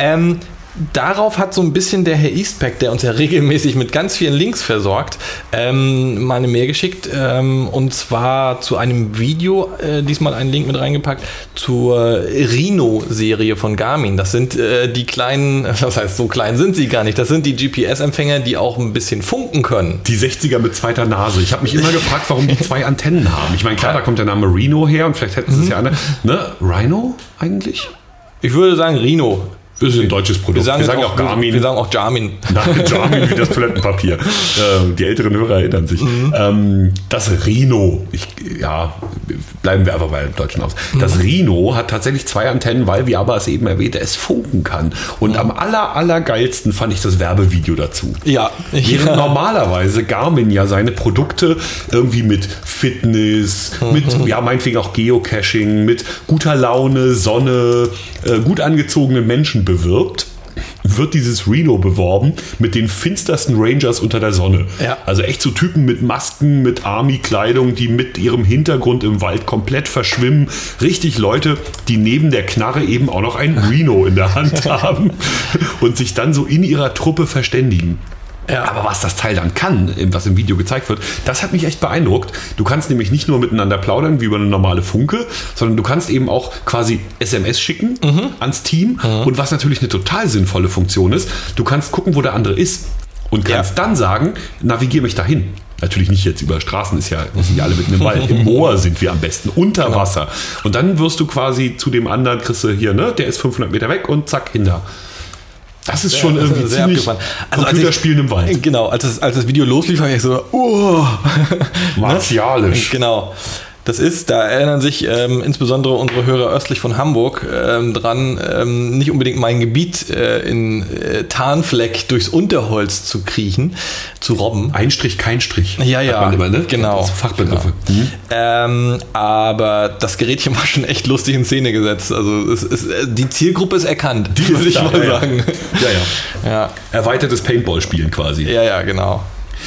Darauf hat so ein bisschen der Herr Eastpack, der uns ja regelmäßig mit ganz vielen Links versorgt, mal eine Mail geschickt. Und zwar zu einem Video, diesmal einen Link mit reingepackt, zur Rhino-Serie von Garmin. Das sind die kleinen, was heißt, so klein sind sie gar nicht. Das sind die GPS-Empfänger, die auch ein bisschen funken können. Die 60er mit zweiter Nase. Ich habe mich immer gefragt, warum die 2 Antennen haben. Ich meine, klar, da kommt der Name Rhino her und vielleicht hätten sie es ja andere. Ne? Rhino eigentlich? Ich würde sagen Rhino. Das ist ein deutsches Produkt. Wir sagen auch Garmin. Wir sagen auch Garmin. Nein, Garmin wie das Toilettenpapier. Die älteren Hörer erinnern sich. Das Rhino, bleiben wir einfach bei dem Deutschen aus. Das Rhino hat tatsächlich 2 Antennen, weil, wie aber es eben erwähnte, es funken kann. Und am allergeilsten fand ich das Werbevideo dazu. Ja. Während normalerweise Garmin ja seine Produkte irgendwie mit Fitness, mit, meinetwegen auch Geocaching, mit guter Laune, Sonne, gut angezogenen Menschen bewirbt, wird dieses Rhino beworben mit den finstersten Rangers unter der Sonne. Ja. Also echt so Typen mit Masken, mit Army-Kleidung, die mit ihrem Hintergrund im Wald komplett verschwimmen. Richtig Leute, die neben der Knarre eben auch noch ein Rhino in der Hand haben und sich dann so in ihrer Truppe verständigen. Ja. Aber was das Teil dann kann, was im Video gezeigt wird, das hat mich echt beeindruckt. Du kannst nämlich nicht nur miteinander plaudern wie über eine normale Funke, sondern du kannst eben auch quasi SMS schicken ans Team. Und was natürlich eine total sinnvolle Funktion ist, du kannst gucken, wo der andere ist und kannst dann sagen, navigier mich dahin. Natürlich nicht jetzt über Straßen, sind ja alle mitten im Wald. Im Moor sind wir am besten, unter Wasser. Und dann wirst du quasi zu dem anderen, kriegst du hier, ne, der ist 500 Meter weg und zack, hinter. Das ist schon irgendwie sehr ziemlich Computerspielen im Wald. Genau, als das Video loslief, war ich so, martialisch. Genau. Da erinnern sich insbesondere unsere Hörer östlich von Hamburg dran, nicht unbedingt mein Gebiet in Tarnfleck durchs Unterholz zu kriechen, zu robben. Ein Strich, kein Strich. Ja, hat man immer, ne? Genau. Das Fachbegriffe. Genau. Aber das Gerätchen war schon echt lustig in Szene gesetzt. Also die Zielgruppe ist erkannt, würde ich mal sagen. Ja. Erweitertes Paintball-Spielen quasi. Ja, genau.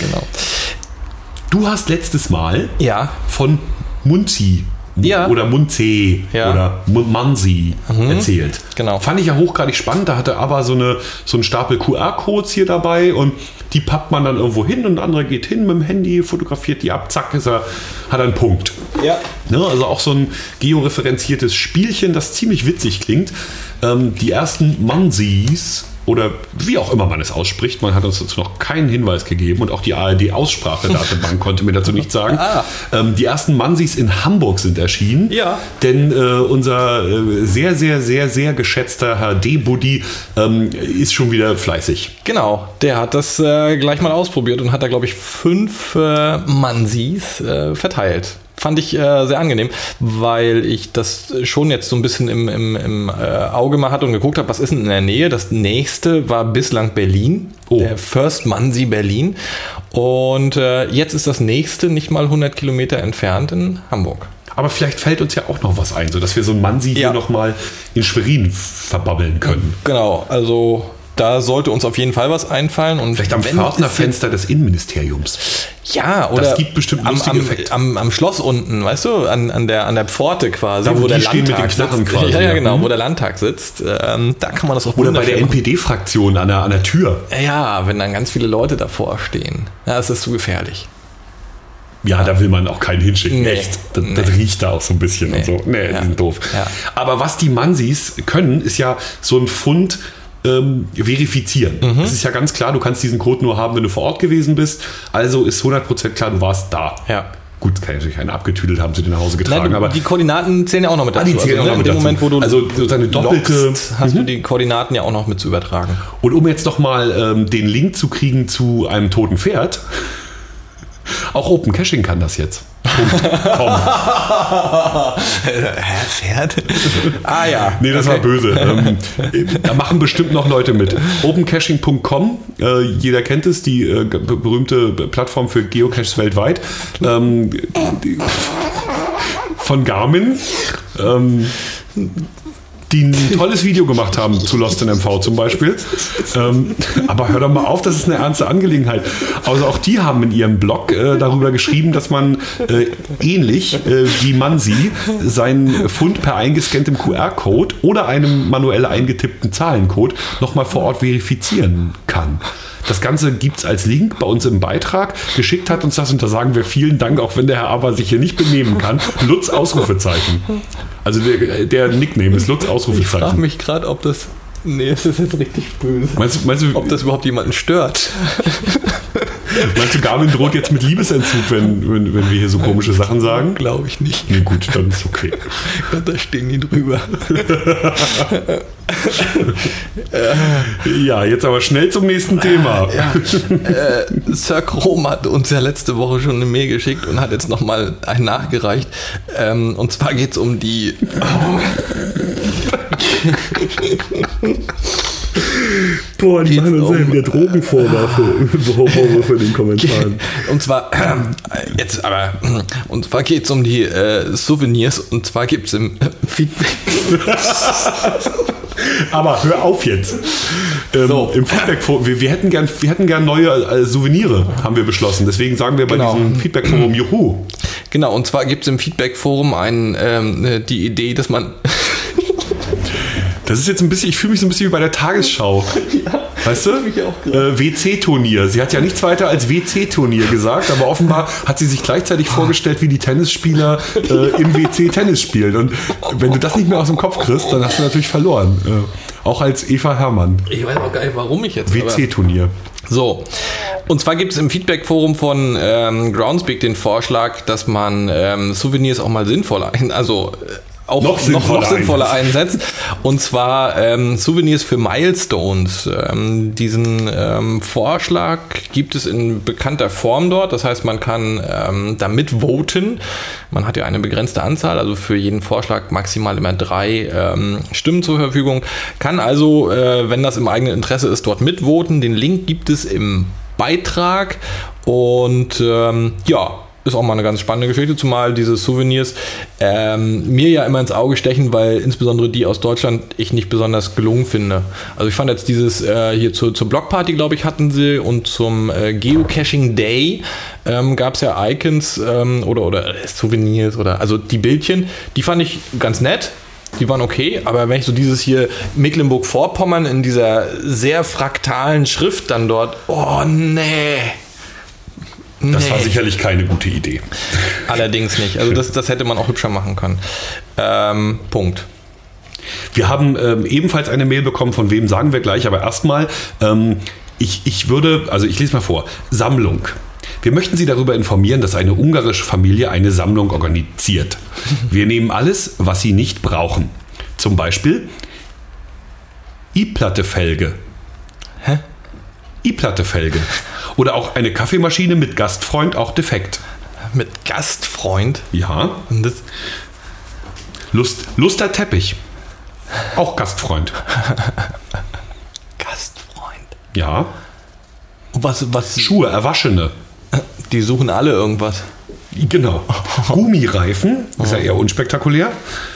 Du hast letztes Mal von Munzi oder Munze oder Mansi erzählt. Genau. Fand ich ja hochgradig spannend. Da hatte aber so einen Stapel QR-Codes hier dabei und die pappt man dann irgendwo hin und ein anderer geht hin mit dem Handy, fotografiert die ab, zack, hat er einen Punkt. Ja. Ne, also auch so ein georeferenziertes Spielchen, das ziemlich witzig klingt. Die ersten Mansis oder wie auch immer man es ausspricht. Man hat uns dazu noch keinen Hinweis gegeben und auch die ARD-Aussprache-Datenbank konnte mir dazu nichts sagen. Die ersten Mansis in Hamburg sind erschienen, denn unser sehr, sehr, sehr, sehr geschätzter Herr D-Buddy ist schon wieder fleißig. Genau, der hat das gleich mal ausprobiert und hat da, glaube ich, 5 Mansis verteilt. Fand ich sehr angenehm, weil ich das schon jetzt so ein bisschen im Auge mal hatte und geguckt habe, was ist denn in der Nähe. Das nächste war bislang Berlin, der First Mansi Berlin. Und jetzt ist das nächste nicht mal 100 Kilometer entfernt in Hamburg. Aber vielleicht fällt uns ja auch noch was ein, sodass wir so ein Mansi hier nochmal in Schwerin verbabbeln können. Genau, also da sollte uns auf jeden Fall was einfallen. Und vielleicht am Pförtnerfenster des Innenministeriums. Ja, oder das gibt bestimmt lustige Effekte. Am Schloss unten, weißt du, an der Pforte quasi, da, wo der Landtag sitzt. Quasi, ja, genau, wo der Landtag sitzt. Da kann man das auch oder bei der NPD-Fraktion an der Tür. Ja, wenn dann ganz viele Leute davor stehen. Ja, das ist zu gefährlich. Ja, da will man auch keinen hinschicken, Nee. echt. Das riecht da auch so ein bisschen und so. Nee, die sind doof. Ja. Aber was die Mansis können, ist ja so ein Fund verifizieren. Es ist ja ganz klar, du kannst diesen Code nur haben, wenn du vor Ort gewesen bist. Also ist 100% klar, du warst da. Ja. Gut, kann natürlich einen abgetüdelt haben, sie den nach Hause getragen. Nein, aber die Koordinaten zählen ja auch noch mit dazu. die zählen auch noch in mit dem dazu. Moment, wo du Also deine doppelte- loggst, hast du die Koordinaten ja auch noch mit zu übertragen. Und um jetzt nochmal den Link zu kriegen zu einem toten Pferd, auch Open Caching kann das jetzt. .com. Pferd? Ah ja. Nee, das war böse. Da machen bestimmt noch Leute mit. OpenCaching.com, jeder kennt es, die berühmte Plattform für Geocaches weltweit. Von Garmin. Die ein tolles Video gemacht haben zu Lost in MV zum Beispiel. Aber hör doch mal auf, das ist eine ernste Angelegenheit. Also auch die haben in ihrem Blog darüber geschrieben, dass man ähnlich wie Mansi seinen Fund per eingescanntem QR-Code oder einem manuell eingetippten Zahlencode nochmal vor Ort verifizieren kann. Das Ganze gibt es als Link bei uns im Beitrag. Geschickt hat uns das und da sagen wir vielen Dank, auch wenn der Herr Aber sich hier nicht benehmen kann. Lutz Ausrufezeichen. Also der Nickname ist Lutz Ich frage Ausrufezeichen. mich gerade, ob das... Nee, es ist jetzt richtig böse. Meinst du, Ob das überhaupt jemanden stört? Garmin droht jetzt mit Liebesentzug, wenn wir hier so komische Sachen sagen? Glaube ich nicht. Nee, gut, dann ist okay. Da stehen die drüber. Ja, jetzt aber schnell zum nächsten Thema. Ja, Sir Chrome hat uns ja letzte Woche schon eine Mail geschickt und hat jetzt nochmal einen nachgereicht. Und zwar geht es um die... Boah, die machen uns ja wieder Drogenvorwürfe in den Kommentaren. Und zwar geht es um die Souvenirs und zwar gibt es im Feedback. Aber hör auf jetzt. Im Feedback-Forum, wir hätten gern neue Souvenire, haben wir beschlossen. Deswegen sagen wir bei diesem Feedback-Forum Juhu. Genau, und zwar gibt es im Feedback-Forum die Idee, dass man... Das ist jetzt ein bisschen, ich fühle mich so ein bisschen wie bei der Tagesschau. Ja, weißt du? WC-Turnier. Sie hat ja nichts weiter als WC-Turnier gesagt, aber offenbar hat sie sich gleichzeitig vorgestellt, wie die Tennisspieler im WC Tennis spielen. Und wenn du das nicht mehr aus dem Kopf kriegst, dann hast du natürlich verloren. Auch als Eva Herrmann. Ich weiß auch gar nicht, warum ich jetzt... WC-Turnier. So, und zwar gibt es im Feedback-Forum von Groundspeak den Vorschlag, dass man Souvenirs auch mal sinnvoller, noch sinnvoller einsetzt. Und zwar Souvenirs für Milestones. Diesen Vorschlag gibt es in bekannter Form dort. Das heißt, man kann da mitvoten. Man hat ja eine begrenzte Anzahl, also für jeden Vorschlag maximal immer 3 Stimmen zur Verfügung. Kann also, wenn das im eigenen Interesse ist, dort mitvoten. Den Link gibt es im Beitrag. Und ist auch mal eine ganz spannende Geschichte, zumal diese Souvenirs mir ja immer ins Auge stechen, weil insbesondere die aus Deutschland ich nicht besonders gelungen finde. Also ich fand jetzt dieses hier zur Blockparty, glaube ich, hatten sie und zum Geocaching Day gab es ja Icons oder Souvenirs oder also die Bildchen, die fand ich ganz nett. Die waren okay, aber wenn ich so dieses hier Mecklenburg-Vorpommern in dieser sehr fraktalen Schrift dann dort, oh nee. Das war sicherlich keine gute Idee. Allerdings nicht. Also das hätte man auch hübscher machen können. Punkt. Wir haben ebenfalls eine Mail bekommen, von wem sagen wir gleich, aber erstmal, ich lese mal vor. Sammlung. Wir möchten Sie darüber informieren, dass eine ungarische Familie eine Sammlung organisiert. Wir nehmen alles, was Sie nicht brauchen. Zum Beispiel I-Platte-Felge. Hä? I-Platte-Felge. Oder auch eine Kaffeemaschine mit Gastfreund, auch defekt. Mit Gastfreund? Ja. Und das Luster Teppich. Auch Gastfreund. Gastfreund. Ja. Was? Schuhe, erwaschene. Die suchen alle irgendwas. Genau. Gummireifen, ist ja eher unspektakulär.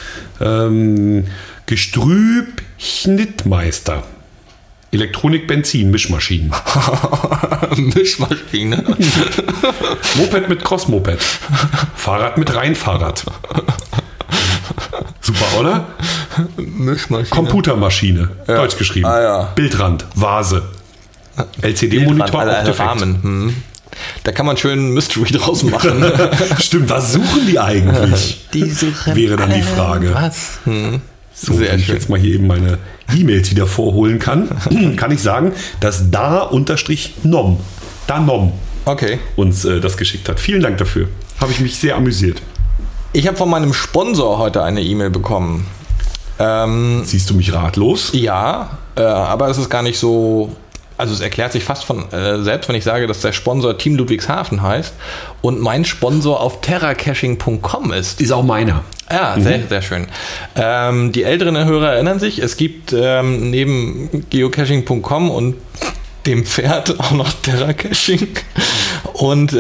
Gestrüb Schnittmeister. Elektronik, Benzin, Mischmaschinen. Mischmaschine. Moped mit Cross-Moped. Fahrrad mit Reinfahrrad. Super, oder? Mischmaschine. Computermaschine. Ja. Deutsch geschrieben. Ah, ja. Bildrand, Vase. LCD-Monitor, auch defekt. Rahmen. Da kann man schön Mystery draus machen. Stimmt, was suchen die eigentlich? Die suchen wäre dann die Frage. Was? So, wenn ich jetzt mal hier eben meine E-Mails wieder vorholen kann, kann ich sagen, dass da_nom Okay. uns das geschickt hat. Vielen Dank dafür. Habe ich mich sehr amüsiert. Ich habe von meinem Sponsor heute eine E-Mail bekommen. Siehst du mich ratlos? Ja, aber es ist gar nicht so... Also es erklärt sich fast von selbst, wenn ich sage, dass der Sponsor Team Ludwigshafen heißt und mein Sponsor auf terracaching.com ist. Ist auch meiner. Ja, sehr, sehr schön. Die älteren Hörer erinnern sich, es gibt neben geocaching.com und dem Pferd auch noch Terracaching. Und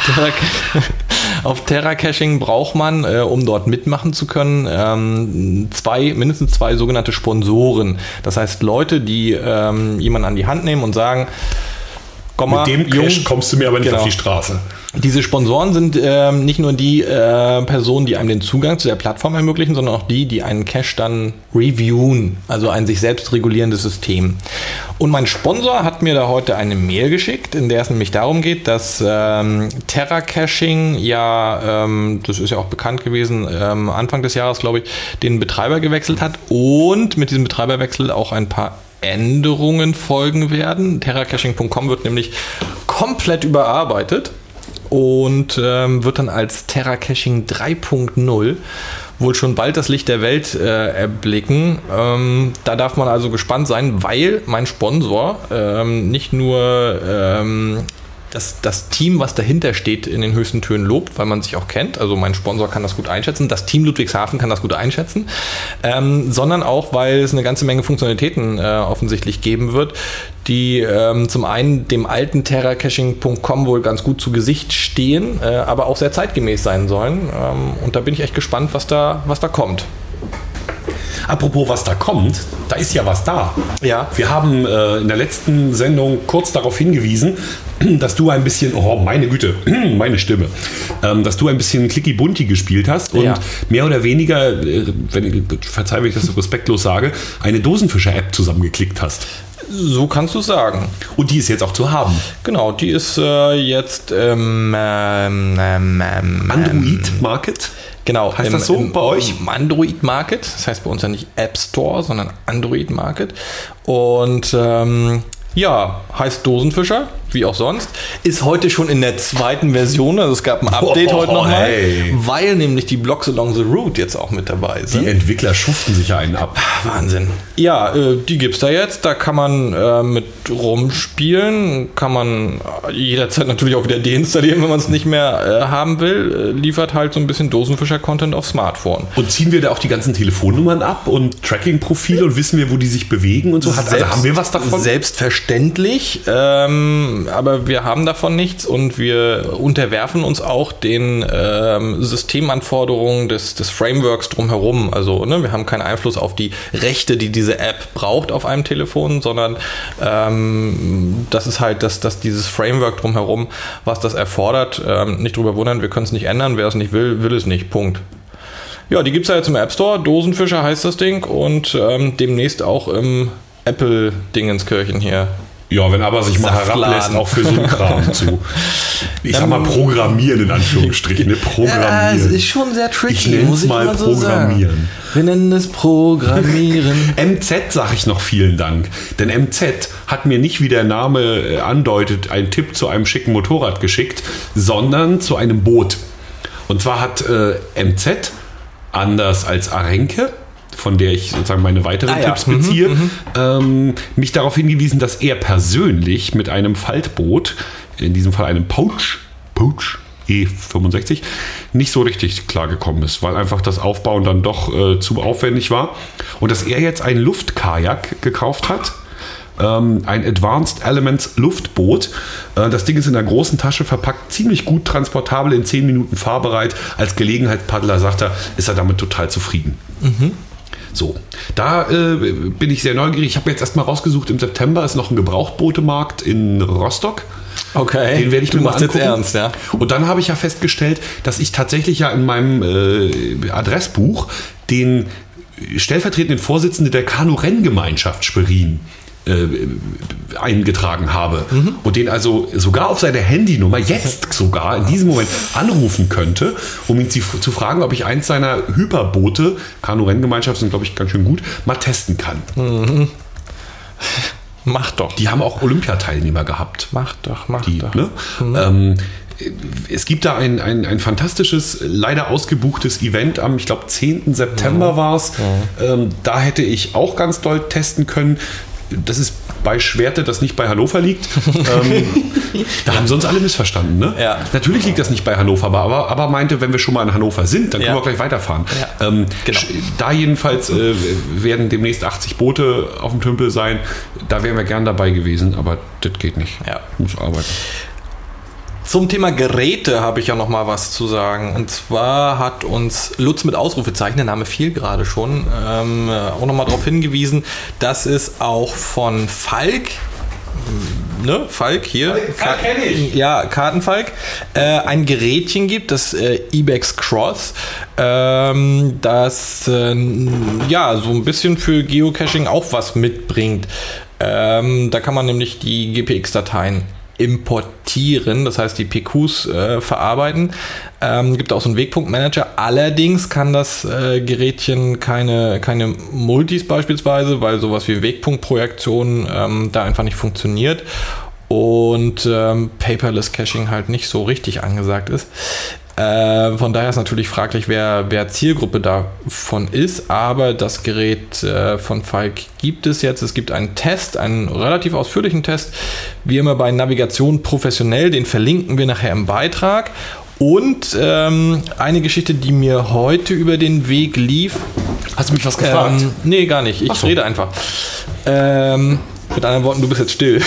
auf Terracaching braucht man, um dort mitmachen zu können, mindestens zwei sogenannte Sponsoren. Das heißt Leute, die jemanden an die Hand nehmen und sagen, komm mal, mit dem Cache kommst du mir aber nicht auf die Straße. Diese Sponsoren sind nicht nur die Personen, die einem den Zugang zu der Plattform ermöglichen, sondern auch die einen Cache dann reviewen, also ein sich selbst regulierendes System. Und mein Sponsor hat mir da heute eine Mail geschickt, in der es nämlich darum geht, dass Terracaching das ist ja auch bekannt gewesen, Anfang des Jahres, glaube ich, den Betreiber gewechselt hat und mit diesem Betreiberwechsel auch ein paar Änderungen folgen werden. Terracaching.com wird nämlich komplett überarbeitet und wird dann als Terracaching 3.0 wohl schon bald das Licht der Welt erblicken. Da darf man also gespannt sein, weil mein Sponsor nicht nur das Team, was dahinter steht, in den höchsten Tönen lobt, weil man sich auch kennt. Also mein Sponsor kann das gut einschätzen, das Team Ludwigshafen kann das gut einschätzen, sondern auch, weil es eine ganze Menge Funktionalitäten offensichtlich geben wird, die zum einen dem alten terracaching.com wohl ganz gut zu Gesicht stehen, aber auch sehr zeitgemäß sein sollen. Und da bin ich echt gespannt, was da kommt. Apropos, was da kommt, da ist ja was da. Ja. Wir haben in der letzten Sendung kurz darauf hingewiesen, dass du ein bisschen, oh meine Güte, meine Stimme, dass du ein bisschen Clicky-Bunti gespielt hast und mehr oder weniger, verzeih, wenn ich das so respektlos sage, eine Dosenfischer-App zusammengeklickt hast. So kannst du sagen. Und die ist jetzt auch zu haben. Genau, die ist jetzt Android Market. Genau. Heißt das so bei euch? Android Market. Das heißt bei uns ja nicht App Store, sondern Android Market. Und heißt Dosenfischer, wie auch sonst. Ist heute schon in der zweiten Version. Also es gab ein Update heute nochmal. Weil nämlich die Blocks Along the Route jetzt auch mit dabei sind. Die Entwickler schuften sich einen ab. Wahnsinn. Ja, die gibt's da jetzt. Da kann man mit rumspielen. Kann man jederzeit natürlich auch wieder deinstallieren, wenn man es nicht mehr haben will. Liefert halt so ein bisschen Dosenfischer-Content auf Smartphone. Und ziehen wir da auch die ganzen Telefonnummern ab und Tracking-Profile und wissen wir, wo die sich bewegen und so? Also haben wir was davon? Selbstverständlich. Aber wir haben davon nichts und wir unterwerfen uns auch den Systemanforderungen des Frameworks drumherum. Also wir haben keinen Einfluss auf die Rechte, die diese App braucht auf einem Telefon, sondern das ist halt dass dieses Framework drumherum, was das erfordert. Nicht drüber wundern, wir können es nicht ändern. Wer es nicht will, will es nicht. Punkt. Ja, die gibt es ja jetzt im App Store. Dosenfischer heißt das Ding und demnächst auch im Apple-Dingenskirchen hier. Ja, wenn aber sich mal herablässt, auch für so einen Kram zu. Ich sag mal programmieren in Anführungsstrichen. Programmieren. Ja, es ist schon sehr tricky. Ich nenne es mal programmieren. Wir nennen es Programmieren. MZ sage ich noch vielen Dank. Denn MZ hat mir nicht, wie der Name andeutet, einen Tipp zu einem schicken Motorrad geschickt, sondern zu einem Boot. Und zwar hat MZ, anders als Arenke, von der ich sozusagen meine weiteren Tipps beziehe, mich darauf hingewiesen, dass er persönlich mit einem Faltboot, in diesem Fall einem Poach E65, nicht so richtig klargekommen ist, weil einfach das Aufbauen dann doch zu aufwendig war. Und dass er jetzt ein Luftkajak gekauft hat, ein Advanced Elements Luftboot. Das Ding ist in einer großen Tasche verpackt, ziemlich gut transportabel, in 10 Minuten fahrbereit. Als Gelegenheitspaddler, sagt er, ist er damit total zufrieden. So, da bin ich sehr neugierig. Ich habe jetzt erstmal rausgesucht, im September ist noch ein Gebrauchtbootemarkt in Rostock. Okay, den werde ich mir mal angucken. Jetzt ernst, ja? Und dann habe ich ja festgestellt, dass ich tatsächlich ja in meinem Adressbuch den stellvertretenden Vorsitzenden der Kanu-Renngemeinschaft Schwerin eingetragen habe und den also sogar auf seine Handynummer jetzt sogar in diesem Moment anrufen könnte, um ihn zu fragen, ob ich eins seiner Hyperboote, Kanu-Renngemeinschaft sind, glaube ich, ganz schön gut, mal testen kann. Mach doch. Die haben auch Olympiateilnehmer gehabt. Mach doch. Ne? Es gibt da ein fantastisches, leider ausgebuchtes Event am, ich glaube, 10. September war es. Da hätte ich auch ganz doll testen können. Das ist bei Schwerte, das nicht bei Hannover liegt. Da haben sie uns alle missverstanden. Ne? Ja. Natürlich liegt das nicht bei Hannover, aber meinte, wenn wir schon mal in Hannover sind, dann können wir gleich weiterfahren. Ja. Genau. Da jedenfalls werden demnächst 80 Boote auf dem Tümpel sein. Da wären wir gern dabei gewesen, aber das geht nicht. Ja. Muss arbeiten. Zum Thema Geräte habe ich ja noch mal was zu sagen. Und zwar hat uns Lutz mit Ausrufezeichen, der Name fiel gerade schon, auch noch mal darauf hingewiesen, dass es auch von Falk, Falk hier, Falk kenn ich. Ja, Kartenfalk, ein Gerätchen gibt, das Ibex Cross, das so ein bisschen für Geocaching auch was mitbringt. Da kann man nämlich die GPX-Dateien importieren, das heißt die PQs verarbeiten. Gibt auch so einen Wegpunktmanager. Allerdings kann das Gerätchen keine Multis beispielsweise, weil sowas wie Wegpunktprojektion da einfach nicht funktioniert und Paperless Caching halt nicht so richtig angesagt ist. Von daher ist natürlich fraglich, wer Zielgruppe davon ist, aber das Gerät von Falk gibt es jetzt. Es gibt einen Test, einen relativ ausführlichen Test, wie immer bei Navigation professionell, den verlinken wir nachher im Beitrag. Und eine Geschichte, die mir heute über den Weg lief. Hast du mich was gefragt? Nee, gar nicht. Ich rede einfach. Mit anderen Worten, du bist jetzt still.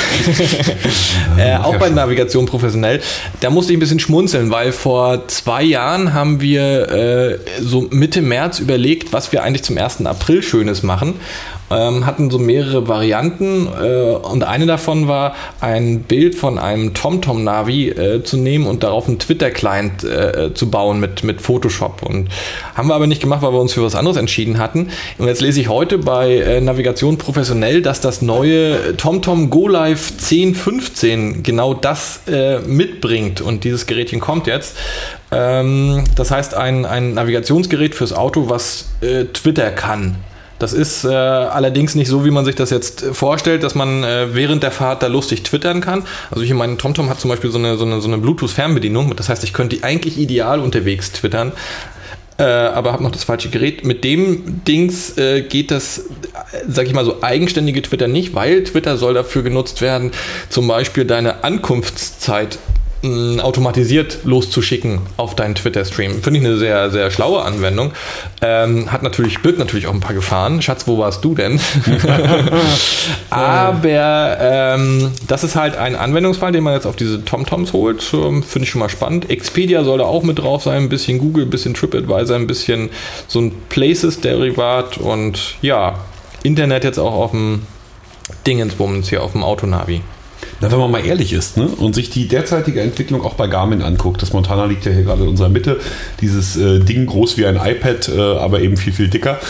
Auch bei Navigation professionell. Da musste ich ein bisschen schmunzeln, weil vor 2 Jahren haben wir so Mitte März überlegt, was wir eigentlich zum 1. April Schönes machen. Hatten so mehrere Varianten und eine davon war, ein Bild von einem TomTom-Navi zu nehmen und darauf einen Twitter-Client zu bauen mit Photoshop. Und haben wir aber nicht gemacht, weil wir uns für was anderes entschieden hatten. Und jetzt lese ich heute bei Navigation professionell, dass das neue TomTom Go Live 1015 genau das mitbringt und dieses Gerätchen kommt jetzt. Das heißt ein Navigationsgerät fürs Auto, was Twitter kann. Das ist allerdings nicht so, wie man sich das jetzt vorstellt, dass man während der Fahrt da lustig twittern kann. Also hier mein TomTom hat zum Beispiel so eine Bluetooth-Fernbedienung. Das heißt, ich könnte eigentlich ideal unterwegs twittern, aber habe noch das falsche Gerät. Mit dem Dings geht das, sag ich mal so, eigenständige Twitter nicht, weil Twitter soll dafür genutzt werden, zum Beispiel deine Ankunftszeit automatisiert loszuschicken auf deinen Twitter-Stream. Finde ich eine sehr, sehr schlaue Anwendung. Birgt natürlich auch ein paar Gefahren. Schatz, wo warst du denn? Aber das ist halt ein Anwendungsfall, den man jetzt auf diese TomToms holt. Finde ich schon mal spannend. Expedia soll da auch mit drauf sein. Ein bisschen Google, ein bisschen TripAdvisor, ein bisschen so ein Places-Derivat und ja, Internet jetzt auch auf dem Dingensbummens hier auf dem Autonavi. Na, wenn man mal ehrlich ist, ne, und sich die derzeitige Entwicklung auch bei Garmin anguckt, das Montana liegt ja hier gerade in unserer Mitte, dieses Ding groß wie ein iPad, aber eben viel, viel dicker,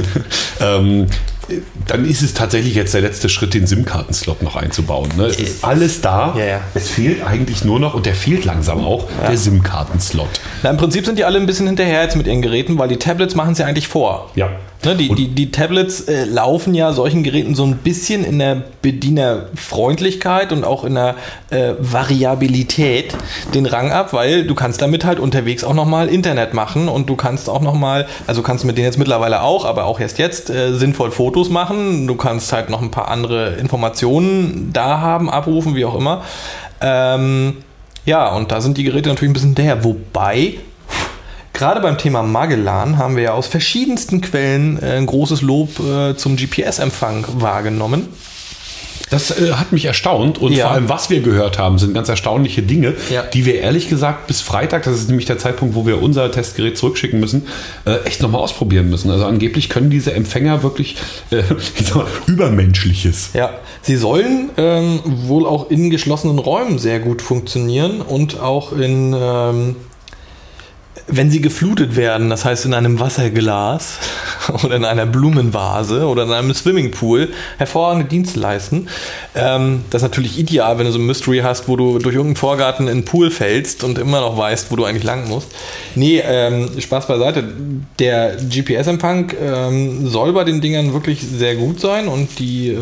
dann ist es tatsächlich jetzt der letzte Schritt, den SIM-Karten-Slot noch einzubauen. Ne? Es ist alles da, Es fehlt eigentlich nur noch, und der fehlt langsam auch, der SIM-Karten-Slot. Na, im Prinzip sind die alle ein bisschen hinterher jetzt mit ihren Geräten, weil die Tablets machen es ja eigentlich vor. Ja. Ne, die Tablets laufen ja solchen Geräten so ein bisschen in der Bedienerfreundlichkeit und auch in der Variabilität den Rang ab, weil du kannst damit halt unterwegs auch nochmal Internet machen und du kannst auch nochmal, also kannst mit denen jetzt mittlerweile auch, aber auch erst jetzt sinnvoll Fotos machen. Du kannst halt noch ein paar andere Informationen da haben, abrufen, wie auch immer. Ja, und da sind die Geräte natürlich ein bisschen hinterher, wobei gerade beim Thema Magellan haben wir ja aus verschiedensten Quellen ein großes Lob zum GPS-Empfang wahrgenommen. Das hat mich erstaunt und vor allem, was wir gehört haben, sind ganz erstaunliche Dinge, die wir ehrlich gesagt bis Freitag, das ist nämlich der Zeitpunkt, wo wir unser Testgerät zurückschicken müssen, echt nochmal ausprobieren müssen. Also angeblich können diese Empfänger wirklich Übermenschliches. Ja, sie sollen wohl auch in geschlossenen Räumen sehr gut funktionieren und auch in wenn sie geflutet werden, das heißt in einem Wasserglas oder in einer Blumenvase oder in einem Swimmingpool, hervorragende Dienste leisten. Das ist natürlich ideal, wenn du so ein Mystery hast, wo du durch irgendeinen Vorgarten in den Pool fällst und immer noch weißt, wo du eigentlich lang musst. Nee, Spaß beiseite. Der GPS-Empfang soll bei den Dingern wirklich sehr gut sein und die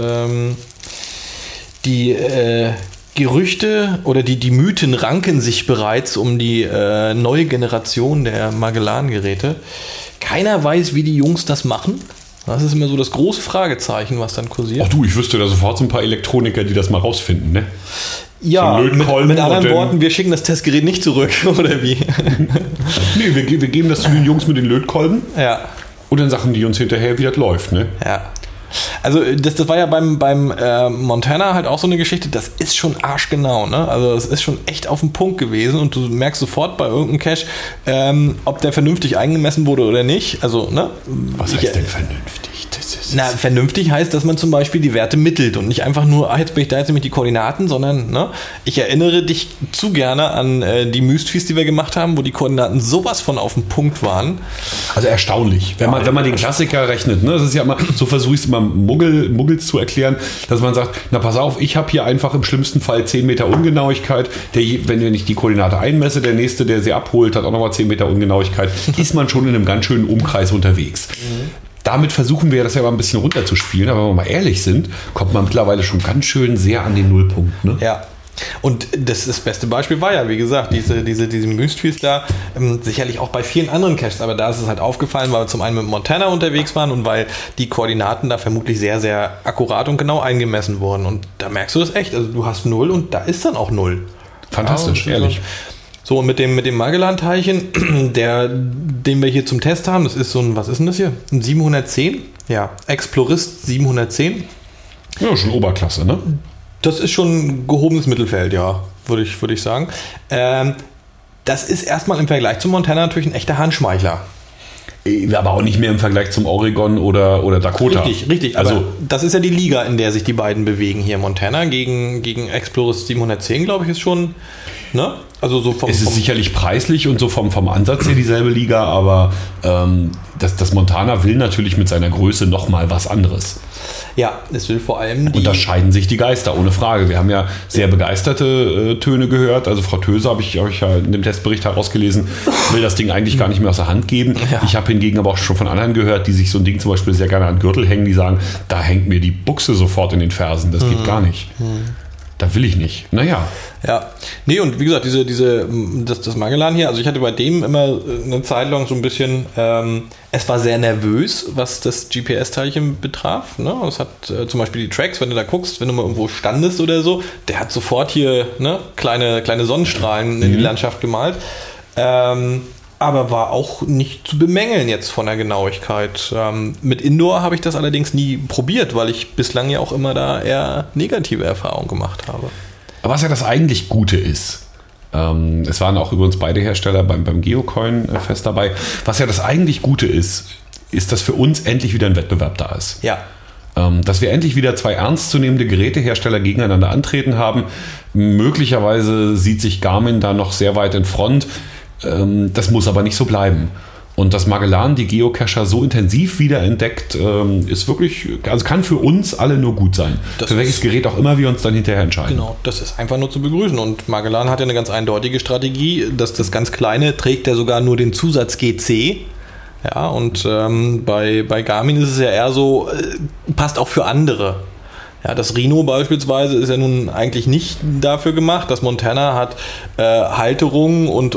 Gerüchte oder die Mythen ranken sich bereits um die neue Generation der Magellan-Geräte. Keiner weiß, wie die Jungs das machen. Das ist immer so das große Fragezeichen, was dann kursiert. Ach du, ich wüsste da sofort so ein paar Elektroniker, die das mal rausfinden, ne? Ja, mit anderen Worten, wir schicken das Testgerät nicht zurück, oder wie? Nee, wir geben das zu den Jungs mit den Lötkolben. Ja. Und dann sagen die uns hinterher, wie das läuft, ne? Ja. Also das war ja beim Montana halt auch so eine Geschichte, das ist schon arschgenau, ne? Also es ist schon echt auf den Punkt gewesen und du merkst sofort bei irgendeinem Cache, ob der vernünftig eingemessen wurde oder nicht. Also, ne? Was heißt denn vernünftig? Vernünftig heißt, dass man zum Beispiel die Werte mittelt und nicht einfach nur, jetzt bin ich da, jetzt nämlich die Koordinaten, sondern ne, ich erinnere dich zu gerne an die Mysteries, die wir gemacht haben, wo die Koordinaten sowas von auf den Punkt waren. Also erstaunlich. Wenn man den Klassiker rechnet, ne, das ist ja immer, so versuche ich es immer Muggels zu erklären, dass man sagt, na pass auf, ich habe hier einfach im schlimmsten Fall 10 Meter Ungenauigkeit. Wenn ich die Koordinate einmesse, der nächste, der sie abholt, hat auch nochmal 10 Meter Ungenauigkeit. Ist man schon in einem ganz schönen Umkreis unterwegs. Damit versuchen wir das ja mal ein bisschen runterzuspielen, aber wenn wir mal ehrlich sind, kommt man mittlerweile schon ganz schön sehr an den Nullpunkt. Ne? Ja. Und das beste Beispiel war ja, wie gesagt, diese Mysteries da, sicherlich auch bei vielen anderen Caches, aber da ist es halt aufgefallen, weil wir zum einen mit Montana unterwegs waren und weil die Koordinaten da vermutlich sehr, sehr akkurat und genau eingemessen wurden. Und da merkst du das echt, also du hast 0 und da ist dann auch 0. Fantastisch, ja, ehrlich. So, und mit dem Magellan-Teilchen, den wir hier zum Test haben, das ist so ein, was ist denn das hier? Ein 710? Ja, Explorist 710. Ja, schon Oberklasse, ne? Das ist schon gehobenes Mittelfeld, ja, würde ich sagen. Das ist erstmal im Vergleich zum Montana natürlich ein echter Handschmeichler. Aber auch nicht mehr im Vergleich zum Oregon oder Dakota. Richtig. Also aber das ist ja die Liga, in der sich die beiden bewegen hier. Montana gegen Explorist 710, glaube ich, ist schon... Ne? Also so es ist sicherlich preislich und so vom Ansatz her dieselbe Liga, aber das Montana will natürlich mit seiner Größe nochmal was anderes. Ja, es will vor allem und da scheiden sich die Geister, ohne Frage. Wir haben ja sehr begeisterte Töne gehört. Also Frau Töse, habe ich ja in dem Testbericht herausgelesen, will das Ding eigentlich gar nicht mehr aus der Hand geben. Ja. Ich habe hingegen aber auch schon von anderen gehört, die sich so ein Ding zum Beispiel sehr gerne an den Gürtel hängen, die sagen, da hängt mir die Buchse sofort in den Fersen. Das geht gar nicht. Da will ich nicht. Naja. Ja. Nee, und wie gesagt, das Magellan hier, also ich hatte bei dem immer eine Zeit lang so ein bisschen, es war sehr nervös, was das GPS-Teilchen betraf. Ne? Es hat zum Beispiel die Tracks, wenn du da guckst, wenn du mal irgendwo standest oder so, der hat sofort hier kleine Sonnenstrahlen in die Landschaft gemalt. Aber war auch nicht zu bemängeln jetzt von der Genauigkeit. Mit Indoor habe ich das allerdings nie probiert, weil ich bislang ja auch immer da eher negative Erfahrungen gemacht habe. Aber was ja das eigentlich Gute ist, es waren auch übrigens beide Hersteller beim Geocoin-Fest dabei, was ja das eigentlich Gute ist, dass für uns endlich wieder ein Wettbewerb da ist. Ja. Dass wir endlich wieder zwei ernstzunehmende Gerätehersteller gegeneinander antreten haben. Möglicherweise sieht sich Garmin da noch sehr weit in Front. Das muss aber nicht so bleiben. Und dass Magellan die Geocacher so intensiv wiederentdeckt, ist wirklich, also kann für uns alle nur gut sein. Für welches Gerät auch immer wir uns dann hinterher entscheiden. Genau, das ist einfach nur zu begrüßen. Und Magellan hat ja eine ganz eindeutige Strategie, dass das ganz Kleine trägt ja sogar nur den Zusatz GC. Ja, und bei Garmin ist es ja eher so, passt auch für andere. Ja, das Rhino beispielsweise ist ja nun eigentlich nicht dafür gemacht. Das Montana hat Halterungen und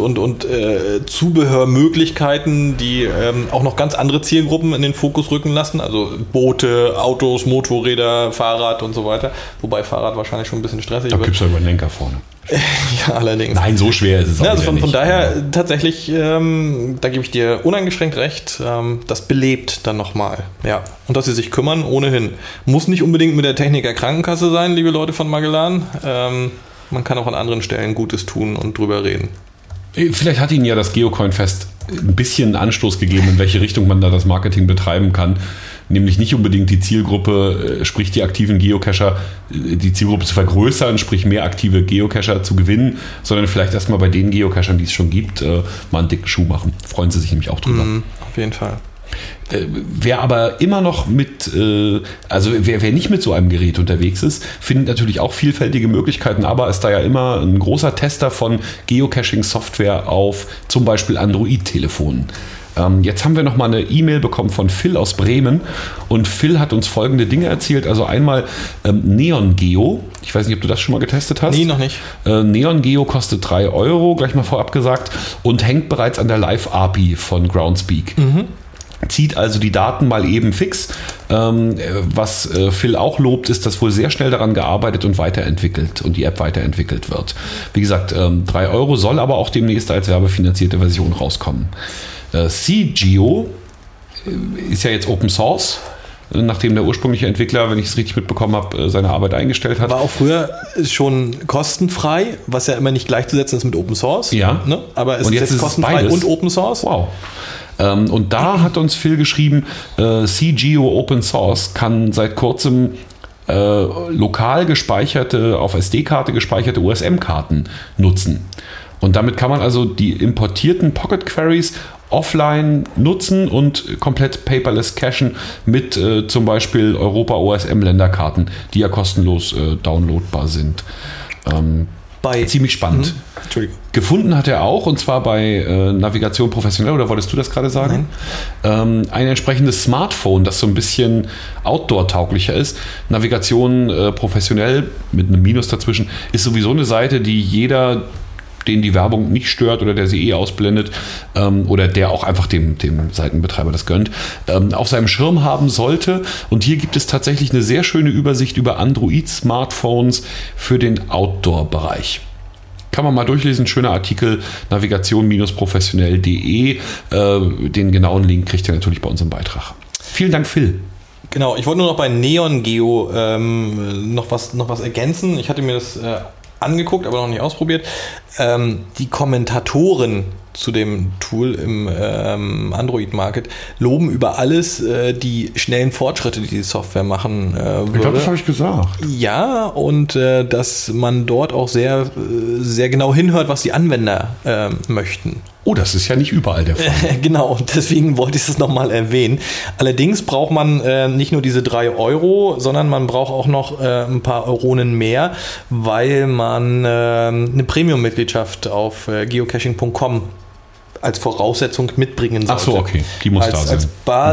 Zubehörmöglichkeiten, die auch noch ganz andere Zielgruppen in den Fokus rücken lassen. Also Boote, Autos, Motorräder, Fahrrad und so weiter. Wobei Fahrrad wahrscheinlich schon ein bisschen stressig wird. Da gibt es ja über den Lenker vorne. Ja, allerdings. Nein, so schwer ist es auch also nicht. Von daher tatsächlich, da gebe ich dir uneingeschränkt recht, das belebt dann nochmal. Ja. Und dass sie sich kümmern, ohnehin. Muss nicht unbedingt mit der Techniker Krankenkasse sein, liebe Leute von Magellan. Man kann auch an anderen Stellen Gutes tun und drüber reden. Vielleicht hat Ihnen ja das Geocoin-Fest ein bisschen Anstoß gegeben, in welche Richtung man da das Marketing betreiben kann. nämlich nicht unbedingt die Zielgruppe, sprich die aktiven Geocacher, die Zielgruppe zu vergrößern, sprich mehr aktive Geocacher zu gewinnen, sondern vielleicht erstmal bei den Geocachern, die es schon gibt, mal einen dicken Schuh machen. Freuen sie sich nämlich auch drüber. Auf jeden Fall. Wer aber immer noch wer nicht mit so einem Gerät unterwegs ist, findet natürlich auch vielfältige Möglichkeiten, aber ist da ja immer ein großer Tester von Geocaching-Software auf zum Beispiel Android-Telefonen. Jetzt haben wir noch mal eine E-Mail bekommen von Phil aus Bremen und Phil hat uns folgende Dinge erzählt. Also einmal Neon Geo. Ich weiß nicht, ob du das schon mal getestet hast. Nee, noch nicht. Neon Geo kostet 3 €, gleich mal vorab gesagt, und hängt bereits an der Live-API von Groundspeak. Zieht also die Daten mal eben fix. Was Phil auch lobt, ist, dass wohl sehr schnell daran gearbeitet und weiterentwickelt und die App weiterentwickelt wird. Wie gesagt, 3 € soll aber auch demnächst als werbefinanzierte Version rauskommen. CGeo ist ja jetzt Open Source, nachdem der ursprüngliche Entwickler, wenn ich es richtig mitbekommen habe, seine Arbeit eingestellt hat. War auch früher schon kostenfrei, was ja immer nicht gleichzusetzen ist mit Open Source. Ja. Ne? Aber es und ist jetzt kostenfrei beides. und Open Source. Wow. Und da hat uns Phil geschrieben, CGeo Open Source kann seit kurzem lokal gespeicherte, auf SD-Karte gespeicherte USM-Karten nutzen. Und damit kann man also die importierten Pocket Queries offline nutzen und komplett paperless cachen mit zum Beispiel Europa-OSM-Länderkarten, die ja kostenlos downloadbar sind. Ziemlich spannend. Entschuldigung. Gefunden hat er auch, und zwar bei Navigation Professionell, oder wolltest du das gerade sagen? Ein entsprechendes Smartphone, das so ein bisschen outdoor-tauglicher ist. Navigation Professionell mit einem Minus dazwischen ist sowieso eine Seite, die jeder, den die Werbung nicht stört oder der sie ausblendet oder der auch einfach dem Seitenbetreiber das gönnt, auf seinem Schirm haben sollte. Und hier gibt es tatsächlich eine sehr schöne Übersicht über Android-Smartphones für den Outdoor-Bereich. Kann man mal durchlesen, schöner Artikel, navigation-professionell.de. Den genauen Link kriegt ihr natürlich bei unserem Beitrag. Vielen Dank, Phil. Genau, ich wollte nur noch bei Neon Geo noch was ergänzen. Ich hatte mir das angeguckt, aber noch nicht ausprobiert. Die Kommentatoren zu dem Tool im Android-Market loben über alles die schnellen Fortschritte, die Software machen würde. Ich glaube, das habe ich gesagt. Ja, und dass man dort auch sehr, sehr genau hinhört, was die Anwender möchten. Oh, das ist ja nicht überall der Fall. Genau, deswegen wollte ich es nochmal erwähnen. Allerdings braucht man nicht nur diese 3 €, sondern man braucht auch noch ein paar Euronen mehr, weil man eine Premium-Mitgliedschaft auf geocaching.com als Voraussetzung mitbringen sollte. Ach so, okay, die muss da sein. Als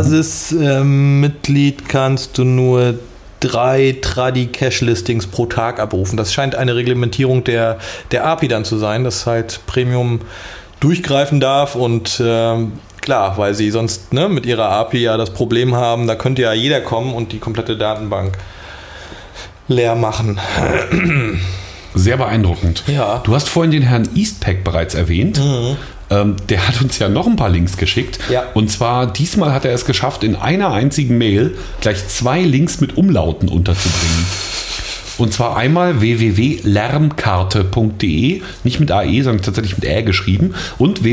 Basismitglied kannst du nur 3 Tradi-Cache-Listings pro Tag abrufen. Das scheint eine Reglementierung der API dann zu sein, dass halt Premium durchgreifen darf und klar, weil sie sonst mit ihrer API ja das Problem haben, da könnte ja jeder kommen und die komplette Datenbank leer machen. Sehr beeindruckend. Ja. Du hast vorhin den Herrn Eastpack bereits erwähnt. Der hat uns ja noch ein paar Links geschickt. Ja. Und zwar diesmal hat er es geschafft, in einer einzigen Mail gleich 2 Links mit Umlauten unterzubringen. Und zwar einmal www.lärmkarte.de, nicht mit AE, sondern tatsächlich mit Ä geschrieben, und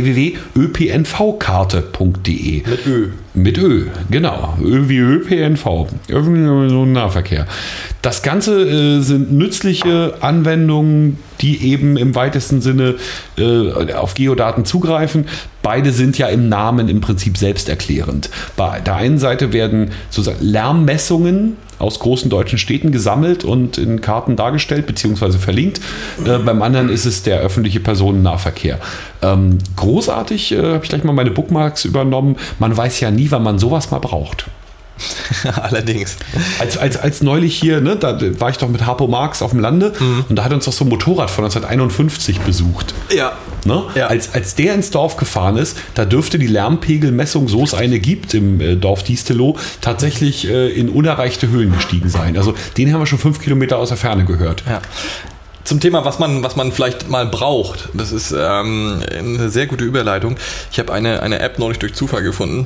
www.öpnvkarte.de. Mit Ö. Mit Ö, genau. Ö wie ÖPNV. Nahverkehr. Das Ganze sind nützliche Anwendungen, die eben im weitesten Sinne auf Geodaten zugreifen. Beide sind ja im Namen im Prinzip selbsterklärend. Bei der einen Seite werden sozusagen Lärmmessungen aus großen deutschen Städten gesammelt und in Karten dargestellt bzw. verlinkt. Beim anderen ist es der öffentliche Personennahverkehr. Großartig, habe ich gleich mal meine Bookmarks übernommen. Man weiß ja nie, wann man sowas mal braucht. Allerdings. Als neulich hier, da war ich doch mit Harpo Marx auf dem Lande und da hat uns doch so ein Motorrad von 1951 besucht. Ja. Ja. Als der ins Dorf gefahren ist, da dürfte die Lärmpegelmessung, so es eine gibt im Dorf Diestelow, tatsächlich in unerreichte Höhen gestiegen sein. Also den haben wir schon 5 Kilometer aus der Ferne gehört. Ja. Zum Thema, was man vielleicht mal braucht, das ist eine sehr gute Überleitung. Ich habe eine App neulich durch Zufall gefunden,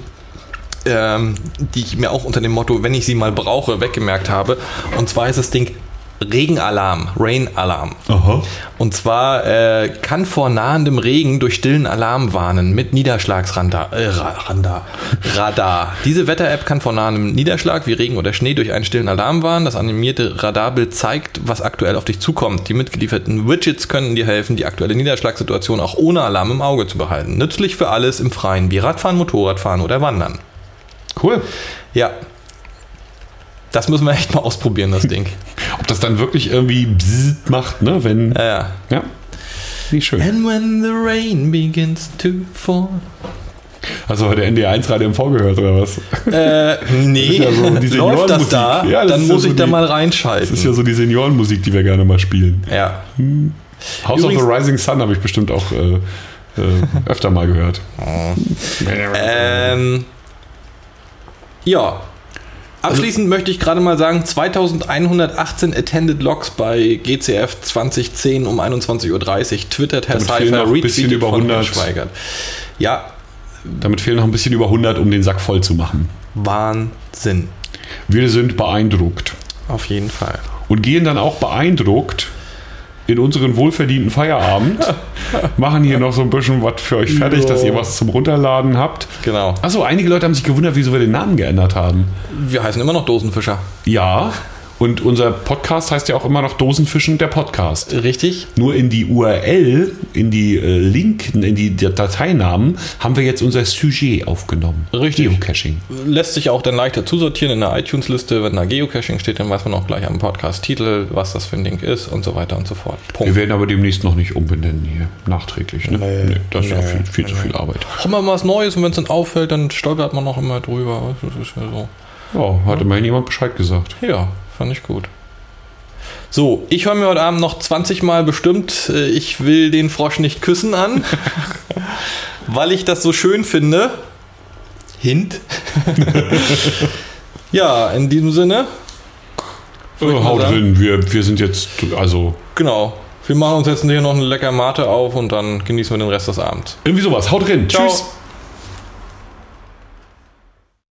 die ich mir auch unter dem Motto, wenn ich sie mal brauche, weggemerkt habe. Und zwar ist das Ding Regenalarm, Rain-Alarm. Aha. Und zwar kann vor nahendem Regen durch stillen Alarm warnen mit Niederschlagsradar. Diese Wetter-App kann vor nahendem Niederschlag wie Regen oder Schnee durch einen stillen Alarm warnen. Das animierte Radarbild zeigt, was aktuell auf dich zukommt. Die mitgelieferten Widgets können dir helfen, die aktuelle Niederschlagssituation auch ohne Alarm im Auge zu behalten. Nützlich für alles im Freien, wie Radfahren, Motorradfahren oder Wandern. Cool. Ja. Das müssen wir echt mal ausprobieren, das Ding. Ob das dann wirklich irgendwie bzzzt macht, ne? Wenn, Ja. Nicht schön. And when the rain begins to fall. Hast du heute NDR1 Radio MV gehört oder was? Nee, Das ist ja so die läuft das Seniorenmusik. da? Ja, das dann ist muss ja so ich da die- mal Das reinschalten. ist ja so die Seniorenmusik, die wir gerne mal spielen. Ja. House Übrigens- of the Rising Sun habe ich bestimmt auch öfter mal gehört. Ja. Abschließend möchte ich gerade mal sagen, 2118 Attended Logs bei GCF 2010 um 21:30 Uhr. Twittert Herr Damit fehlen noch Seifer, ein bisschen retweetet über von Herrn 100. Schweigert. Ja, Damit fehlen noch ein bisschen über 100, um den Sack voll zu machen. Wahnsinn. Wir sind beeindruckt. Auf jeden Fall. Und gehen dann auch beeindruckt in unseren wohlverdienten Feierabend. Machen hier noch so ein bisschen was für euch fertig, Ja. dass ihr was zum Runterladen habt. Genau. Achso, einige Leute haben sich gewundert, wieso wir den Namen geändert haben. Wir heißen immer noch Dosenfischer. Ja, und unser Podcast heißt ja auch immer noch Dosenfischen, der Podcast. Richtig? Nur in die URL, in die Link, in die Dateinamen haben wir jetzt unser Sujet aufgenommen. Richtig. Geocaching. Lässt sich auch dann leichter zusortieren in der iTunes-Liste. Wenn da Geocaching steht, dann weiß man auch gleich am Podcast-Titel, was das für ein Ding ist und so weiter und so fort. Wir werden aber demnächst noch nicht umbenennen hier, nachträglich. Ne? Nee, das ist ja viel zu viel Arbeit. Auch immer was Neues und wenn es dann auffällt, dann stolpert man noch immer drüber. Das ist ja so. Ja, hat immerhin jemand Bescheid gesagt. Ja, fand ich gut. So, ich höre mir heute Abend noch 20 Mal bestimmt Ich will den Frosch nicht küssen an, weil ich das so schön finde. Hint. Ja, in diesem Sinne. Würde ich mal Haut sagen. drin, wir sind jetzt, also Genau. Wir machen uns jetzt hier noch eine lecker Mate auf und dann genießen wir den Rest des Abends. irgendwie sowas. Haut drin. Ciao. Tschüss.